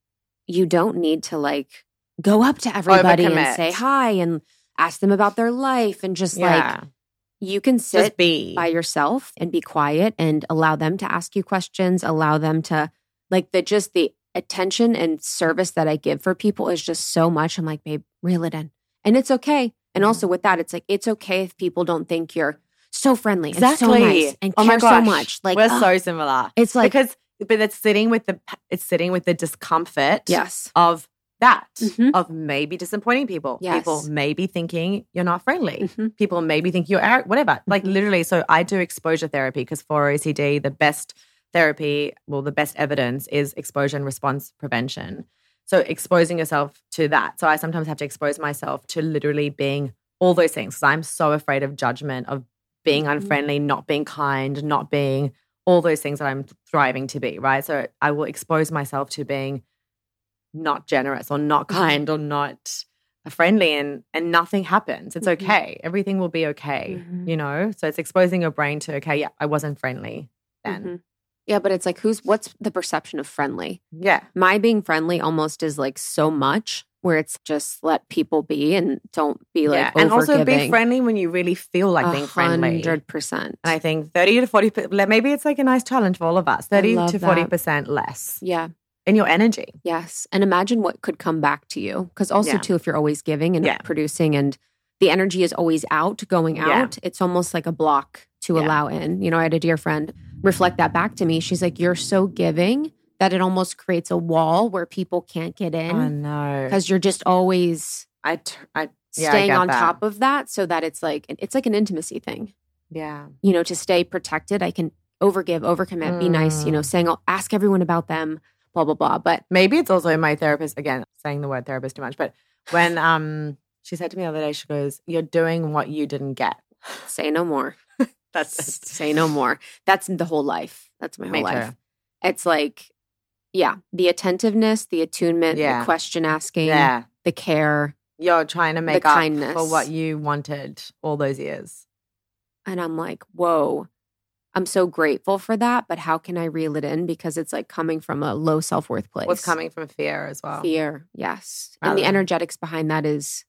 S1: you don't need to like go up to everybody and
S3: Overcommit.
S1: say hi and ask them about their life and just
S3: Yeah.
S1: like, you can sit
S3: Just be.
S1: by yourself and be quiet and allow them to ask you questions, allow them to like the just the attention and service that I give for people is just so much. I'm like, babe, reel it in. And it's okay. And
S3: Mm-hmm.
S1: also with that, it's like, it's okay if people don't think you're so friendly and
S3: Exactly.
S1: so nice and
S3: oh my
S1: care so
S3: gosh.
S1: much. Like,
S3: we're
S1: ugh,
S3: so similar.
S1: it's like,
S3: because, but it's sitting with the, it's sitting with the discomfort
S1: yes.
S3: of that,
S1: Mhm.
S3: of maybe disappointing people.
S1: Yes.
S3: People maybe thinking you're not friendly.
S1: Mhm.
S3: People maybe think you're arrogant, whatever. Like
S1: Mhm.
S3: literally. So I do exposure therapy because for O C D, the best therapy, well, the best evidence is exposure and response prevention. So exposing yourself to that. So I sometimes have to expose myself to literally being all those things because I'm so afraid of judgment, of being
S1: Mhm.
S3: unfriendly, not being kind, not being all those things that I'm thriving to be, right? So I will expose myself to being not generous or not kind or not friendly and and nothing happens. It's
S1: Mhm.
S3: okay. Everything will be okay,
S1: Mhm.
S3: you know? So it's exposing your brain to, okay, yeah, I wasn't friendly then.
S1: Mhm. Yeah, but it's like, who's, what's the perception of friendly?
S3: Yeah.
S1: My being friendly almost is like so much where it's just let people be and don't be like
S3: yeah. And also be
S1: overgiving.
S3: friendly when you really feel like
S1: A
S3: being friendly.
S1: hundred percent.
S3: And I think thirty to forty, maybe it's like a nice challenge for all of us, thirty
S1: love
S3: to
S1: that.
S3: forty percent less
S1: Yeah.
S3: in your energy.
S1: Yes. And imagine what could come back to you. Because also,
S3: Yeah.
S1: too, if you're always giving and
S3: Yeah.
S1: producing and the energy is always out, going
S3: Yeah.
S1: out, it's almost like a block to
S3: Yeah.
S1: allow in. You know, I had a dear friend reflect that back to me. She's like, you're so giving that it almost creates a wall where people can't get in.
S3: I know.
S1: Because you're just always
S3: I, t- I yeah,
S1: staying
S3: I get
S1: on
S3: that.
S1: top of that so that it's like, it's like an intimacy thing.
S3: Yeah.
S1: You know, to stay protected, I can overgive, overcommit, mm. be nice, you know, saying I'll ask everyone about them, blah, blah, blah. But
S3: maybe it's also my therapist, again, saying the word therapist too much, but when um she said to me the other day, she goes, you're doing what you didn't get.
S1: Say no more.
S3: That's it.
S1: Say no more. That's the whole life. That's my whole
S3: Me
S1: life.
S3: too.
S1: It's like, yeah, the attentiveness, the attunement,
S3: Yeah.
S1: the question asking,
S3: Yeah.
S1: the care.
S3: You're trying to make
S1: The
S3: up
S1: kindness.
S3: for what you wanted all those years.
S1: And I'm like, whoa, I'm so grateful for that. But how can I reel it in? Because it's like coming from a low self-worth place.
S3: What's coming from fear as well.
S1: Fear, yes.
S3: Rather
S1: And the
S3: than-
S1: energetics behind that is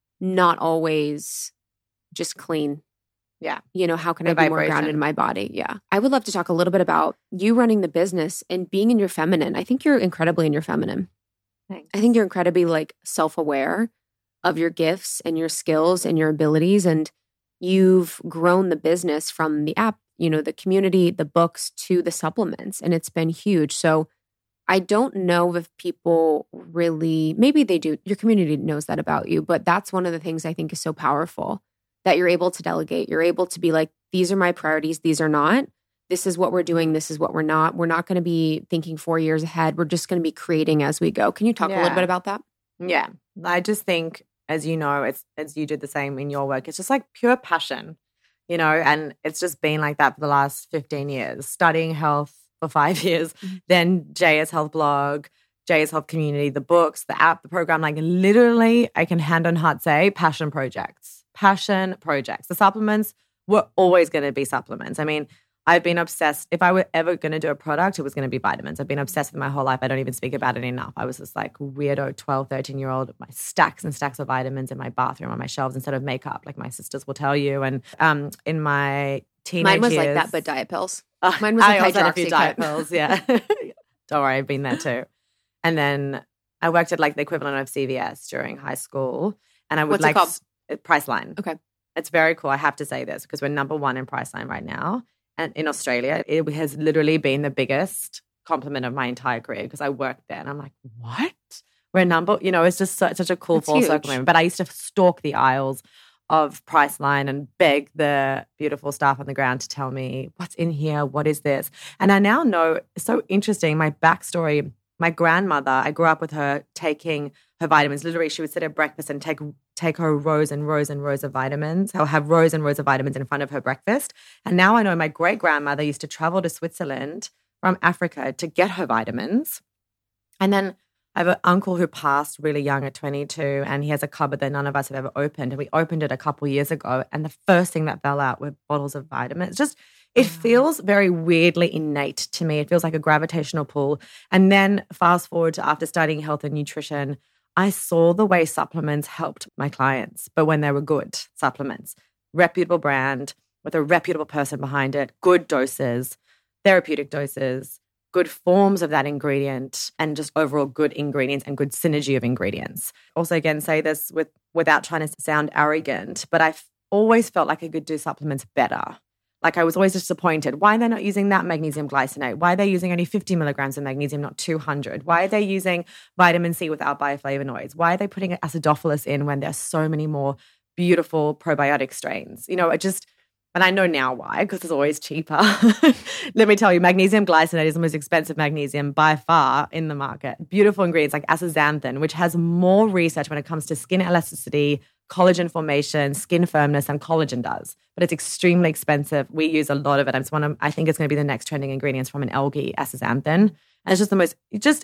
S1: not always just clean.
S3: Yeah.
S1: You know, how can
S3: The
S1: I be more
S3: vibration.
S1: grounded in my body? Yeah. I would love to talk a little bit about you running the business and being in your feminine. I think you're incredibly in your feminine.
S3: Thanks.
S1: I think you're incredibly like self-aware of your gifts and your skills and your abilities. And you've grown the business from the app, you know, the community, the books to the supplements. And it's been huge. So I don't know if people really, maybe they do, your community knows that about you, but that's one of the things I think is so powerful, that you're able to delegate. You're able to be like, these are my priorities, these are not. This is what we're doing, this is what we're not. We're not going to be thinking four years ahead. We're just going to be creating as we go. Can you talk a
S3: Yeah.
S1: little bit about that?
S3: Yeah. I just think, as you know, it's as you did the same in your work, it's just like pure passion, you know, and it's just been like that for the last fifteen years, studying health for five years,
S1: Mm-hmm.
S3: then Jaya's Health blog, Jaya's Health community, the books, the app, the program, like literally I can hand on heart say passion projects, passion projects. The supplements were always going to be supplements. I mean, I've been obsessed. If I were ever going to do a product, it was going to be vitamins. I've been obsessed with my whole life. I don't even speak about it enough. I was this like weirdo twelve, thirteen-year-old, my stacks and stacks of vitamins in my bathroom on my shelves instead of makeup, like my sisters will tell you. And um, in my teenage
S1: Mine was
S3: years,
S1: like that, but diet pills.
S3: Uh,
S1: Mine was
S3: I
S1: like
S3: also had a few
S1: hydroxycut.
S3: diet pills, yeah. Don't worry, I've been there too. And then I worked at like the equivalent of C V S during high school. And I would
S1: What's it
S3: like
S1: called?
S3: s- Priceline.
S1: Okay.
S3: It's very cool. I have to say this because we're number one in Priceline right now. And in Australia, it has literally been the biggest compliment of my entire career because I worked there. And I'm like, what? We're number, you know, it's just such, such a cool
S1: That's
S3: full
S1: huge.
S3: circle moment. But I used to stalk the aisles of Priceline and beg the beautiful staff on the ground to tell me what's in here, what is this? And I now know, it's so interesting, my backstory, my grandmother, I grew up with her taking her vitamins. Literally, she would sit at breakfast and take take her rows and rows and rows of vitamins. I'll have rows and rows of vitamins in front of her breakfast. And now I know my great-grandmother used to travel to Switzerland from Africa to get her vitamins. And then I have an uncle who passed really young at twenty-two, and he has a cupboard that none of us have ever opened. And we opened it a couple years ago, and the first thing that fell out were bottles of vitamins. Just, it feels very weirdly innate to me. It feels like a gravitational pull. And then fast forward to after studying health and nutrition, I saw the way supplements helped my clients, but when they were good supplements, reputable brand with a reputable person behind it, good doses, therapeutic doses, good forms of that ingredient, and just overall good ingredients and good synergy of ingredients. Also, again, say this with without trying to sound arrogant, but I've always felt like I could do supplements better. Like I was always disappointed. Why are they not using that magnesium glycinate? Why are they using only fifty milligrams of magnesium, not two hundred? Why are they using vitamin C without bioflavonoids? Why are they putting acidophilus in when there's so many more beautiful probiotic strains? You know, it just, and I know now why, because it's always cheaper. Let me tell you, magnesium glycinate is the most expensive magnesium by far in the market. Beautiful ingredients like astaxanthin, which has more research when it comes to skin elasticity, collagen formation, skin firmness than collagen does. But it's extremely expensive. We use a lot of it. It's one of, I think it's going to be the next trending ingredients from an algae, astaxanthin. And it's just the most, it just,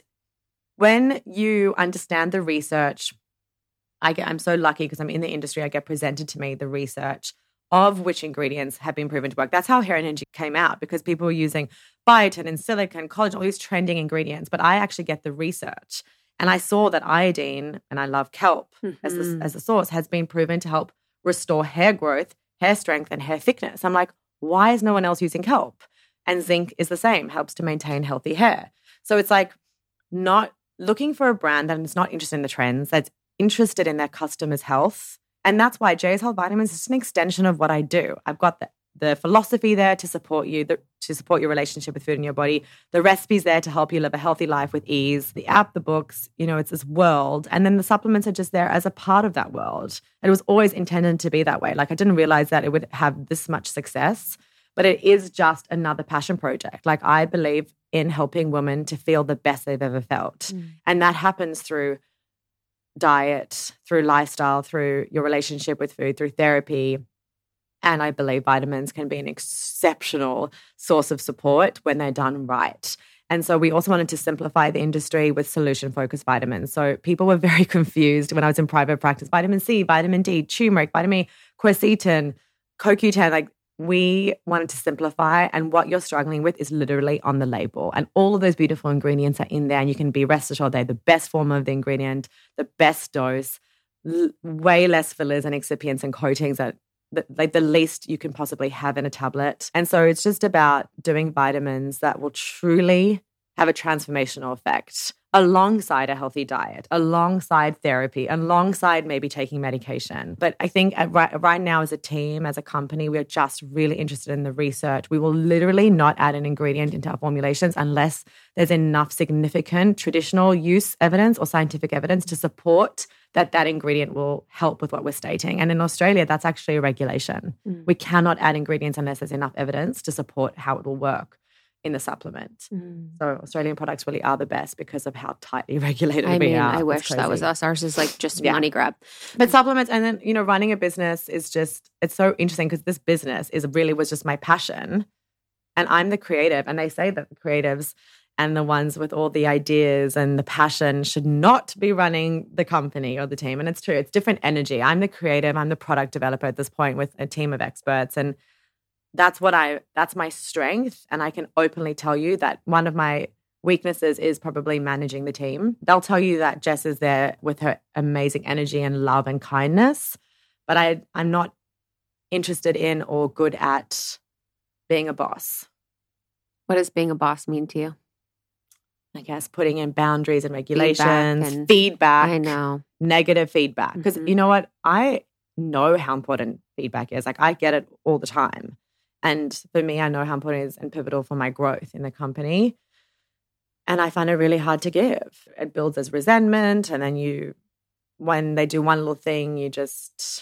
S3: when you understand the research, I get, I'm so lucky because I'm in the industry, I get presented to me the research of which ingredients have been proven to work. That's how Hair and Energy came out, because people were using biotin and silicon, collagen, all these trending ingredients. But I actually get the research. And I saw that iodine, and I love kelp mm-hmm. as, the, as a source, has been proven to help restore hair growth, hair strength, and hair thickness. I'm like, why is no one else using kelp? And zinc is the same, helps to maintain healthy hair. So it's like not looking for a brand that is not interested in the trends, that's interested in their customers' health. And that's why Jaya's Health Vitamins is just an extension of what I do. I've got the the philosophy there to support you, the, to support your relationship with food in your body. The recipes there to help you live a healthy life with ease. The app, the books, you know, it's this world. And then the supplements are just there as a part of that world. It was always intended to be that way. Like I didn't realize that it would have this much success, but it is just another passion project. Like I believe in helping women to feel the best they've ever felt. Mm. And that happens through diet, through lifestyle, through your relationship with food, through therapy. And I believe vitamins can be an exceptional source of support when they're done right. And so we also wanted to simplify the industry with solution-focused vitamins. So people were very confused when I was in private practice. Vitamin C, vitamin D, turmeric, vitamin E, quercetin, C O Q ten. Like we wanted to simplify, and what you're struggling with is literally on the label. And all of those beautiful ingredients are in there, and you can be rest assured they're the best form of the ingredient, the best dose, l- way less fillers and excipients and coatings that The, like the least you can possibly have in a tablet. And so it's just about doing vitamins that will truly have a transformational effect alongside a healthy diet, alongside therapy, alongside maybe taking medication. But I think at, right, right now as a team, as a company, we're just really interested in the research. We will literally not add an ingredient into our formulations unless there's enough significant traditional use evidence or scientific evidence to support that that ingredient will help with what we're stating. And in Australia, that's actually a regulation. Mm. We cannot add ingredients unless there's enough evidence to support how it will work in the supplement. Mm. So Australian products really are the best because of how tightly regulated
S1: I
S3: we
S1: mean,
S3: are.
S1: I wish that was us. Ours is like just
S3: yeah.
S1: money grab.
S3: But supplements, and then, you know, running a business is just, it's so interesting because this business is really was just my passion. And I'm the creative. And they say that the creatives and the ones with all the ideas and the passion should not be running the company or the team. And it's true. It's different energy. I'm the creative. I'm the product developer at this point with a team of experts. And that's what I, that's my strength. And I can openly tell you that one of my weaknesses is probably managing the team. They'll tell you that Jess is there with her amazing energy and love and kindness, but I, I'm not interested in or good at being a boss.
S1: What does being a boss mean to you?
S3: I guess putting in boundaries and regulations,
S1: feedback, and,
S3: feedback
S1: I know.
S3: negative feedback. Because
S1: mm-hmm.
S3: you know what? I know how important feedback is. Like I get it all the time. And for me, I know how important it is and pivotal for my growth in the company. And I find it really hard to give. It builds as resentment. And then you, when they do one little thing, you just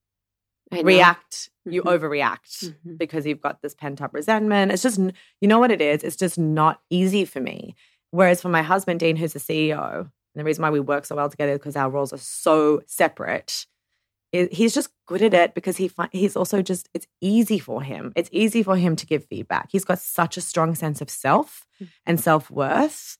S3: react, mm-hmm. you overreact mm-hmm. because you've got this pent up resentment. It's just, you know what it is? It's just not easy for me. Whereas for my husband, Dean, who's the C E O, and the reason why we work so well together is because our roles are so separate. He's just good at it because he he's also just, it's easy for him. It's easy for him to give feedback. He's got such a strong sense of self and self-worth.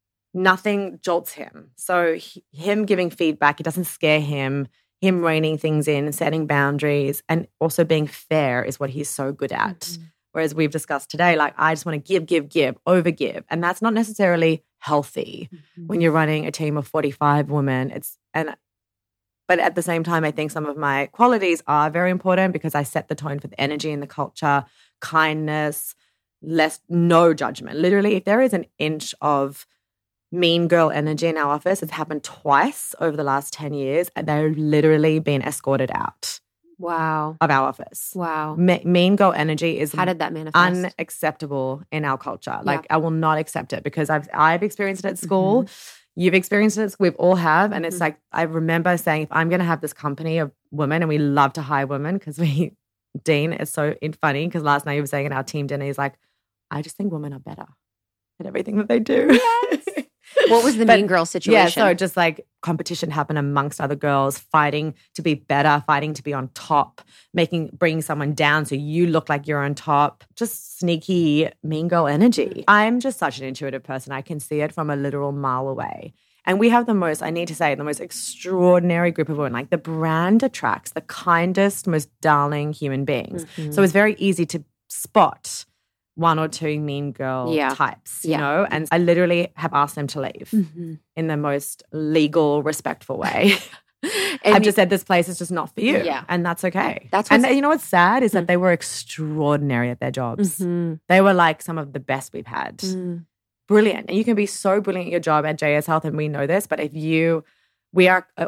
S3: Nothing jolts him. So he, him giving feedback, it doesn't scare him. Him reining things in, setting boundaries, and also being fair is what he's so good at. Mm-hmm. Whereas we've discussed today, like I just want to give, give, give, over give. And that's not necessarily healthy mm-hmm. when you're running a team of forty-five women. It's and But at the same time, I think some of my qualities are very important because I set the tone for the energy and the culture, kindness, less, no judgment. Literally, if there is an inch of mean girl energy in our office, it's happened twice over the last ten years, and they've literally been escorted out.
S1: Wow.
S3: Of our office.
S1: Wow.
S3: Me- mean girl energy is
S1: How did that manifest?
S3: unacceptable in our culture.
S1: Yeah.
S3: Like I will not accept it because I've I've experienced it at school. Mm-hmm. You've experienced it. We all have. And it's mm-hmm. like, I remember saying, if I'm going to have this company of women, and we love to hire women because we, Dean is so funny because last night he was saying in our team dinner, he's like, I just think women are better at everything that they do.
S1: Yes. What was the but, mean girl situation?
S3: Yeah, so just like competition happened amongst other girls, fighting to be better, fighting to be on top, making bringing someone down so you look like you're on top. Just sneaky mean girl energy. I'm just such an intuitive person. I can see it from a literal mile away. And we have the most, I need to say, the most extraordinary group of women. Like the brand attracts the kindest, most darling human beings. Mm-hmm. So it's very easy to spot one or two mean girl
S1: yeah.
S3: types, you
S1: yeah.
S3: know? And I literally have asked them to leave mm-hmm. in the most legal, respectful way. I've just said, this place is just not for you.
S1: Yeah.
S3: And that's okay.
S1: That's
S3: and you know what's sad is that they were extraordinary at their jobs. Mm-hmm. They were like some of the best we've had. Mm. Brilliant. And you can be so brilliant at your job at J S Health, and we know this, but if you, we are all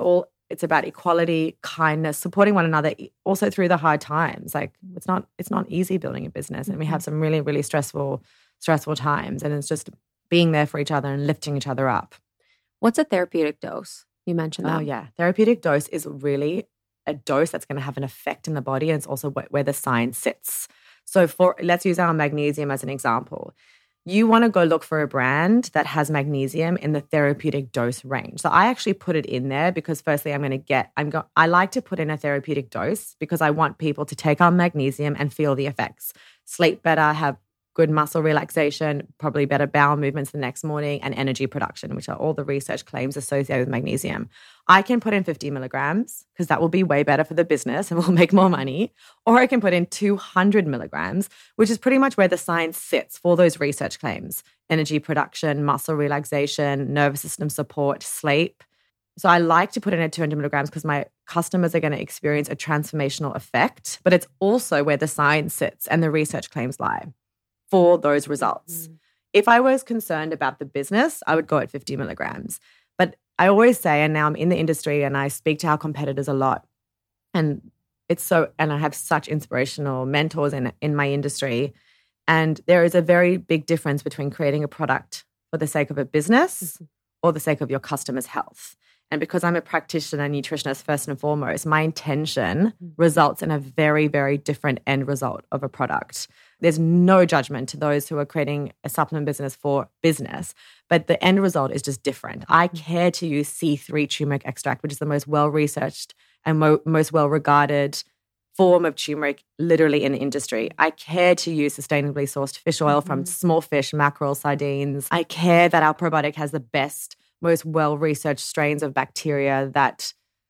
S3: it's about equality, kindness, supporting one another also through the hard times. Like it's not it's not easy building a business, and we have some really, really stressful, stressful times. And it's just being there for each other and lifting each other up.
S1: What's a therapeutic dose? You mentioned that.
S3: Oh, yeah. Therapeutic dose is really a dose that's going to have an effect in the body, and it's also wh- where the science sits. So for let's use our magnesium as an example. You want to go look for a brand that has magnesium in the therapeutic dose range. So I actually put it in there because firstly I'm going to get, I'm go, I like to put in a therapeutic dose because I want people to take our magnesium and feel the effects. Sleep better, have good muscle relaxation, probably better bowel movements the next morning, and energy production, which are all the research claims associated with magnesium. I can put in fifty milligrams because that will be way better for the business and we'll make more money. Or I can put in two hundred milligrams, which is pretty much where the science sits for those research claims. Energy production, muscle relaxation, nervous system support, sleep. So I like to put in at two hundred milligrams because my customers are going to experience a transformational effect, but it's also where the science sits and the research claims lie for those results. Mm. If I was concerned about the business, I would go at fifty milligrams. But I always say, and now I'm in the industry and I speak to our competitors a lot, and it's so, and I have such inspirational mentors in, in my industry. And there is a very big difference between creating a product for the sake of a business or the sake of your customer's health. And because I'm a practitioner, nutritionist first and foremost, my intention results in a very, very different end result of a product. There's no judgment to those who are creating a supplement business for business, but the end result is just different. I care to use C three turmeric extract, which is the most well-researched and mo- most well-regarded form of turmeric literally in the industry. I care to use sustainably sourced fish oil mm-hmm. from small fish, mackerel, sardines. I care that our probiotic has the best, most well-researched strains of bacteria that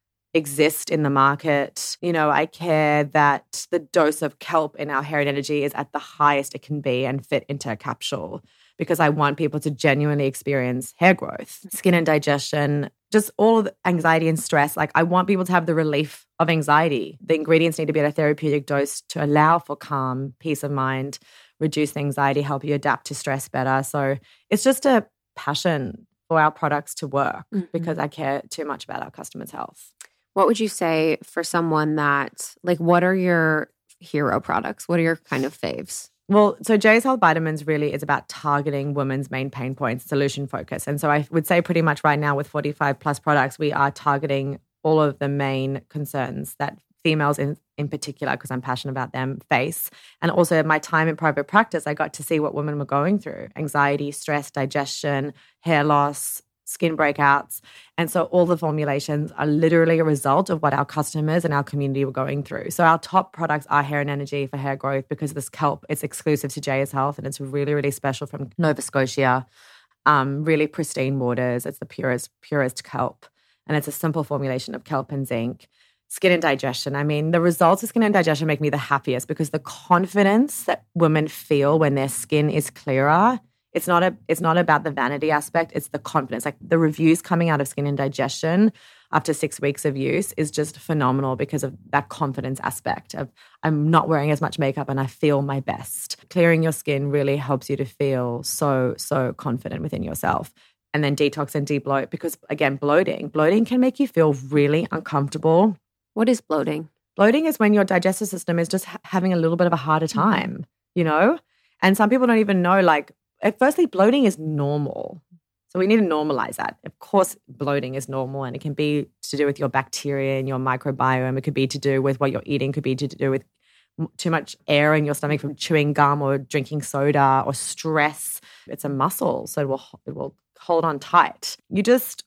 S3: exist in the market. You know, I care that the dose of kelp in our Hair and Energy is at the highest it can be and fit into a capsule because I want people to genuinely experience hair growth, skin and digestion, just all of the anxiety and stress. Like I want people to have the relief of anxiety. The ingredients need to be at a therapeutic dose to allow for calm, peace of mind, reduce the anxiety, help you adapt to stress better. So it's just a passion for our products to work mm-hmm. because I care too much about our customers' health.
S1: What would you say for someone that, like, what are your hero products? What are your kind of faves?
S3: Well, so Jay's Health Vitamins really is about targeting women's main pain points, solution focus. And so I would say pretty much right now with forty-five plus products, we are targeting all of the main concerns that females in, in particular, because I'm passionate about them, face. And also my time in private practice, I got to see what women were going through: anxiety, stress, digestion, hair loss, skin breakouts. And so all the formulations are literally a result of what our customers and our community were going through. So our top products are Hair and Energy for hair growth because this kelp, it's exclusive to Jay's Health and it's really, really special from Nova Scotia. Um, really pristine waters. It's the purest, purest kelp. And it's a simple formulation of kelp and zinc. Skin and digestion. I mean, the results of skin and digestion make me the happiest because the confidence that women feel when their skin is clearer, It's not a. It's not about the vanity aspect. It's the confidence. Like the reviews coming out of Skin and Digestion after six weeks of use is just phenomenal because of that confidence aspect of I'm not wearing as much makeup and I feel my best. Clearing your skin really helps you to feel so, so confident within yourself. And then detox and debloat because, again, bloating. Bloating can make you feel really uncomfortable.
S1: What is bloating?
S3: Bloating is when your digestive system is just ha- having a little bit of a harder time, mm-hmm. you know? And some people don't even know, like, firstly, bloating is normal. So we need to normalize that. Of course, bloating is normal and it can be to do with your bacteria and your microbiome. It could be to do with what you're eating. It could be to do with too much air in your stomach from chewing gum or drinking soda or stress. It's a muscle, so it will, it will hold on tight. You just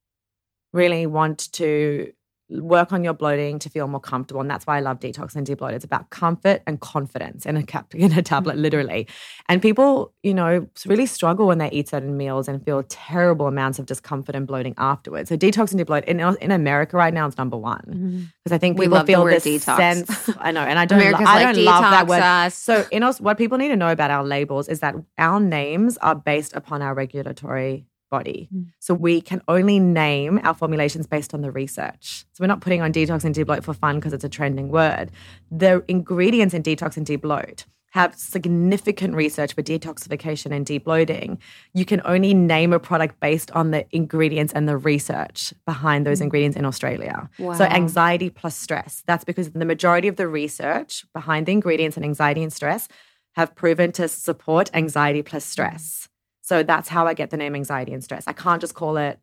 S3: really want to work on your bloating to feel more comfortable. And that's why I love Detox and Debloat. It's about comfort and confidence in a cap, in a tablet, literally. And people, you know, really struggle when they eat certain meals and feel terrible amounts of discomfort and bloating afterwards. So Detox and Debloat in, in America right now is number one. Because mm-hmm. I think people feel this detox. sense. I know. And I don't, lo- I don't like, love that word. Us. So in us, what people need to know about our labels is that our names are based upon our regulatory body. Mm. So we can only name our formulations based on the research. So we're not putting on Detox and Debloat for fun because it's a trending word. The ingredients in Detox and Debloat have significant research for detoxification and debloating, you can only name a product based on the ingredients and the research behind those ingredients in Australia.
S1: Wow.
S3: So anxiety plus stress. That's because the majority of the research behind the ingredients and anxiety and stress have proven to support anxiety plus stress. So that's how I get the name anxiety and stress. I can't just call it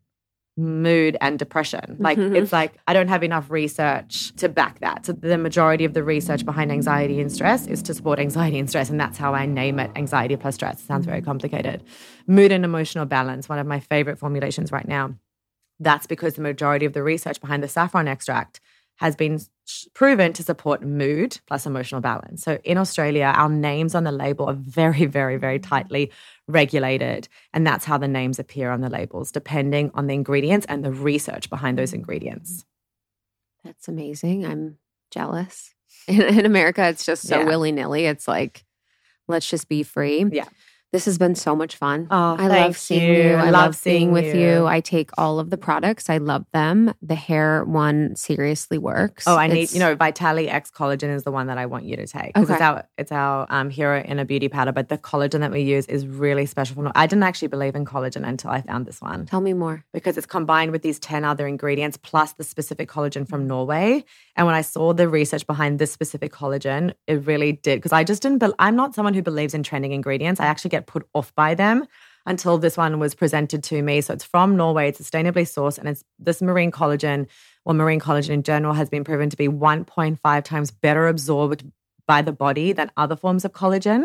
S3: mood and depression. Like
S1: Mm-hmm.
S3: it's like I don't have enough research to back that. So the majority of the research behind anxiety and stress is to support anxiety and stress, and that's how I name it anxiety plus stress. It sounds very complicated. Mood and emotional balance, one of my favorite formulations right now. That's because the majority of the research behind the saffron extract has been proven to support mood plus emotional balance. So in Australia, our names on the label are very, very, very tightly regulated. And that's how the names appear on the labels, depending on the ingredients and the research behind those ingredients.
S1: That's amazing. I'm jealous. In, in America, it's just so
S3: Yeah.
S1: willy-nilly. It's like, let's just be free.
S3: Yeah.
S1: This has been so much fun.
S3: Oh,
S1: I love
S3: thank
S1: seeing
S3: you.
S1: you. I
S3: Love
S1: love being
S3: seeing
S1: with you.
S3: you.
S1: I take all of the products. I love them. The hair one seriously works.
S3: Oh, I need,
S1: It's-
S3: you know, Vitali X collagen is the one that I want you to take. Because
S1: Okay.
S3: it's our, it's our um, hero in a beauty powder, but the collagen that we use is really special. For I didn't actually believe in collagen until I found this one.
S1: Tell me more.
S3: Because it's combined with these ten other ingredients plus the specific collagen from Norway. And when I saw the research behind this specific collagen, it really did. Because I just didn't, be- I'm not someone who believes in trending ingredients. I actually get put off by them until this one was presented to me. So it's from Norway, it's sustainably sourced, and it's this marine collagen, or marine collagen in general, has been proven to be one point five times better absorbed by the body than other forms of collagen.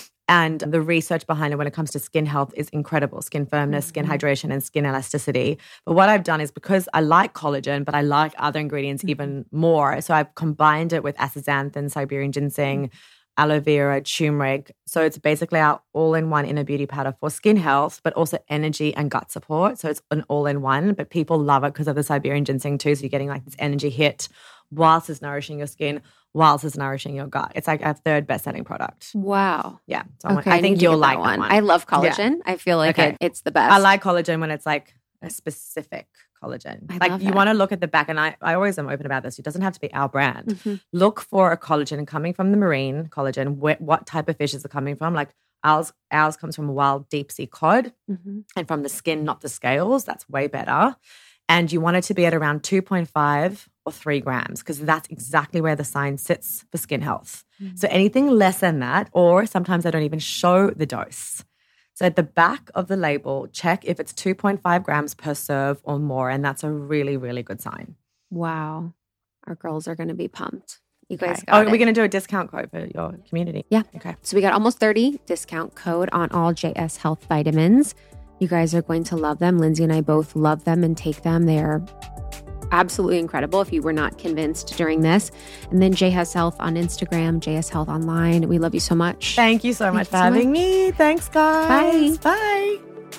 S3: And the research behind it when it comes to skin health is incredible. Skin firmness, skin hydration, and skin elasticity. But what I've done is, because I like collagen, but I like other ingredients even more. So I've combined it with astaxanthin, Siberian ginseng, aloe vera, turmeric. So it's basically our all-in-one inner beauty powder for skin health, but also energy and gut support. So it's an all-in-one, but people love it because of the Siberian ginseng too. So you're getting like this energy hit whilst it's nourishing your skin, whilst it's nourishing your gut. It's like our third best-selling product.
S1: Wow.
S3: Yeah. So I'm like,
S1: Okay,
S3: I
S1: need
S3: think
S1: to
S3: you'll
S1: get
S3: like that one.
S1: I love collagen. I feel like
S3: Okay.
S1: it, it's the best.
S3: I like collagen when it's like a specific collagen.
S1: I
S3: like
S1: love
S3: you
S1: that.
S3: want to look at the back, and I, I always am open about this. It doesn't have to be our brand.
S1: Mhm.
S3: Look for a collagen coming from the marine collagen. Wh- what type of fish is it coming from? Like ours, ours comes from wild deep sea cod
S1: Mhm.
S3: and from the skin, not the scales. That's way better. And you want it to be at around two point five or three grams, because that's exactly where the sign sits for skin health. So anything less than that, or sometimes they don't even show the dose. So at the back of the label, check if it's two point five grams per serve or more. And that's a really, really good sign.
S1: Wow. Our girls are going to be pumped. You guys
S3: Okay.
S1: got
S3: Oh,
S1: it.
S3: we're going to do a discount code for your community.
S1: Yeah.
S3: Okay.
S1: So we got almost thirty discount code on all J S Health vitamins. You guys are going to love them. Lindsay and I both love them and take them. They are absolutely incredible if you were not convinced during this. And then J S Health on Instagram, J S Health online. We love you so much.
S3: Thank you so
S1: Thank
S3: much
S1: you
S3: for
S1: so
S3: having
S1: much.
S3: me. Thanks, guys.
S1: Bye.
S3: Bye.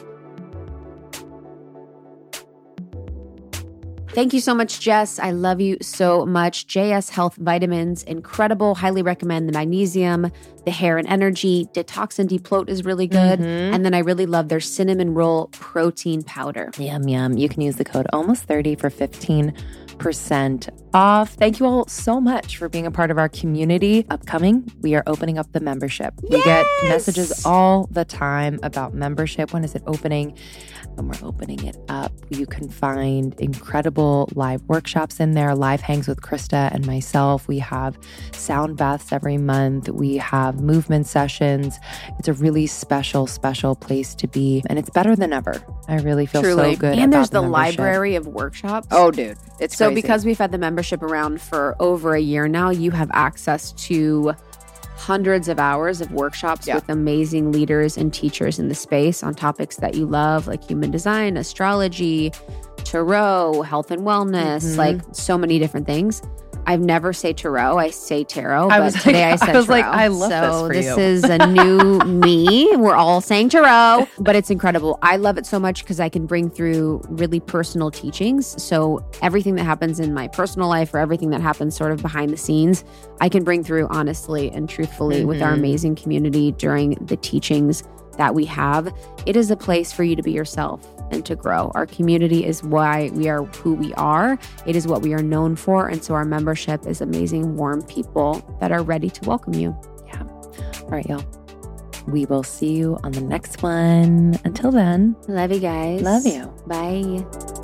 S1: Thank you so much, Jess. I love you so much. J S Health vitamins, incredible. Highly recommend the magnesium, the hair and energy. Detox and Deploat is really good.
S2: Mhm.
S1: And then I really love their cinnamon roll protein powder.
S2: Yum, yum. You can use the code almost thirty for fifteen percent off. Thank you all so much for being a part of our community. Upcoming, we are opening up the membership. We get messages all the time about membership. When is it opening? And we're opening it up. You can find incredible live workshops in there, live hangs with Krista and myself. We have sound baths every month. We have movement sessions. It's a really special, special place to be. And it's better than ever. I really feel
S1: Truly.
S2: so good
S1: And
S2: about
S1: there's the,
S2: membership.
S1: library of workshops.
S2: Oh, dude. It's
S1: so
S2: crazy.
S1: because we've had the membership around for over a year now, you have access to hundreds of hours of workshops
S2: Yeah.
S1: with amazing leaders and teachers in the space on topics that you love, like human design, astrology, tarot, health and wellness,
S2: Mhm.
S1: like so many different things. I've never say tarot. I say tarot,
S2: I
S1: but
S2: was like-
S1: today I
S2: I
S1: said
S2: was like,
S1: tarot.
S2: I love
S1: so
S2: this for you.
S1: is a new me. We're all saying tarot, but it's incredible. I love it so much because I can bring through really personal teachings. So everything that happens in my personal life or everything that happens sort of behind the scenes, I can bring through honestly and truthfully with our
S2: Mhm.
S1: amazing community during the teachings that we have. It is a place for you to be yourself and to grow. Our community is why we are who we are. It is what we are known for. And so our membership is amazing, warm people that are ready to welcome you.
S2: Yeah. All right, y'all. We will see you on the next one. Until then,
S1: Love you guys.
S2: love you.
S1: Bye.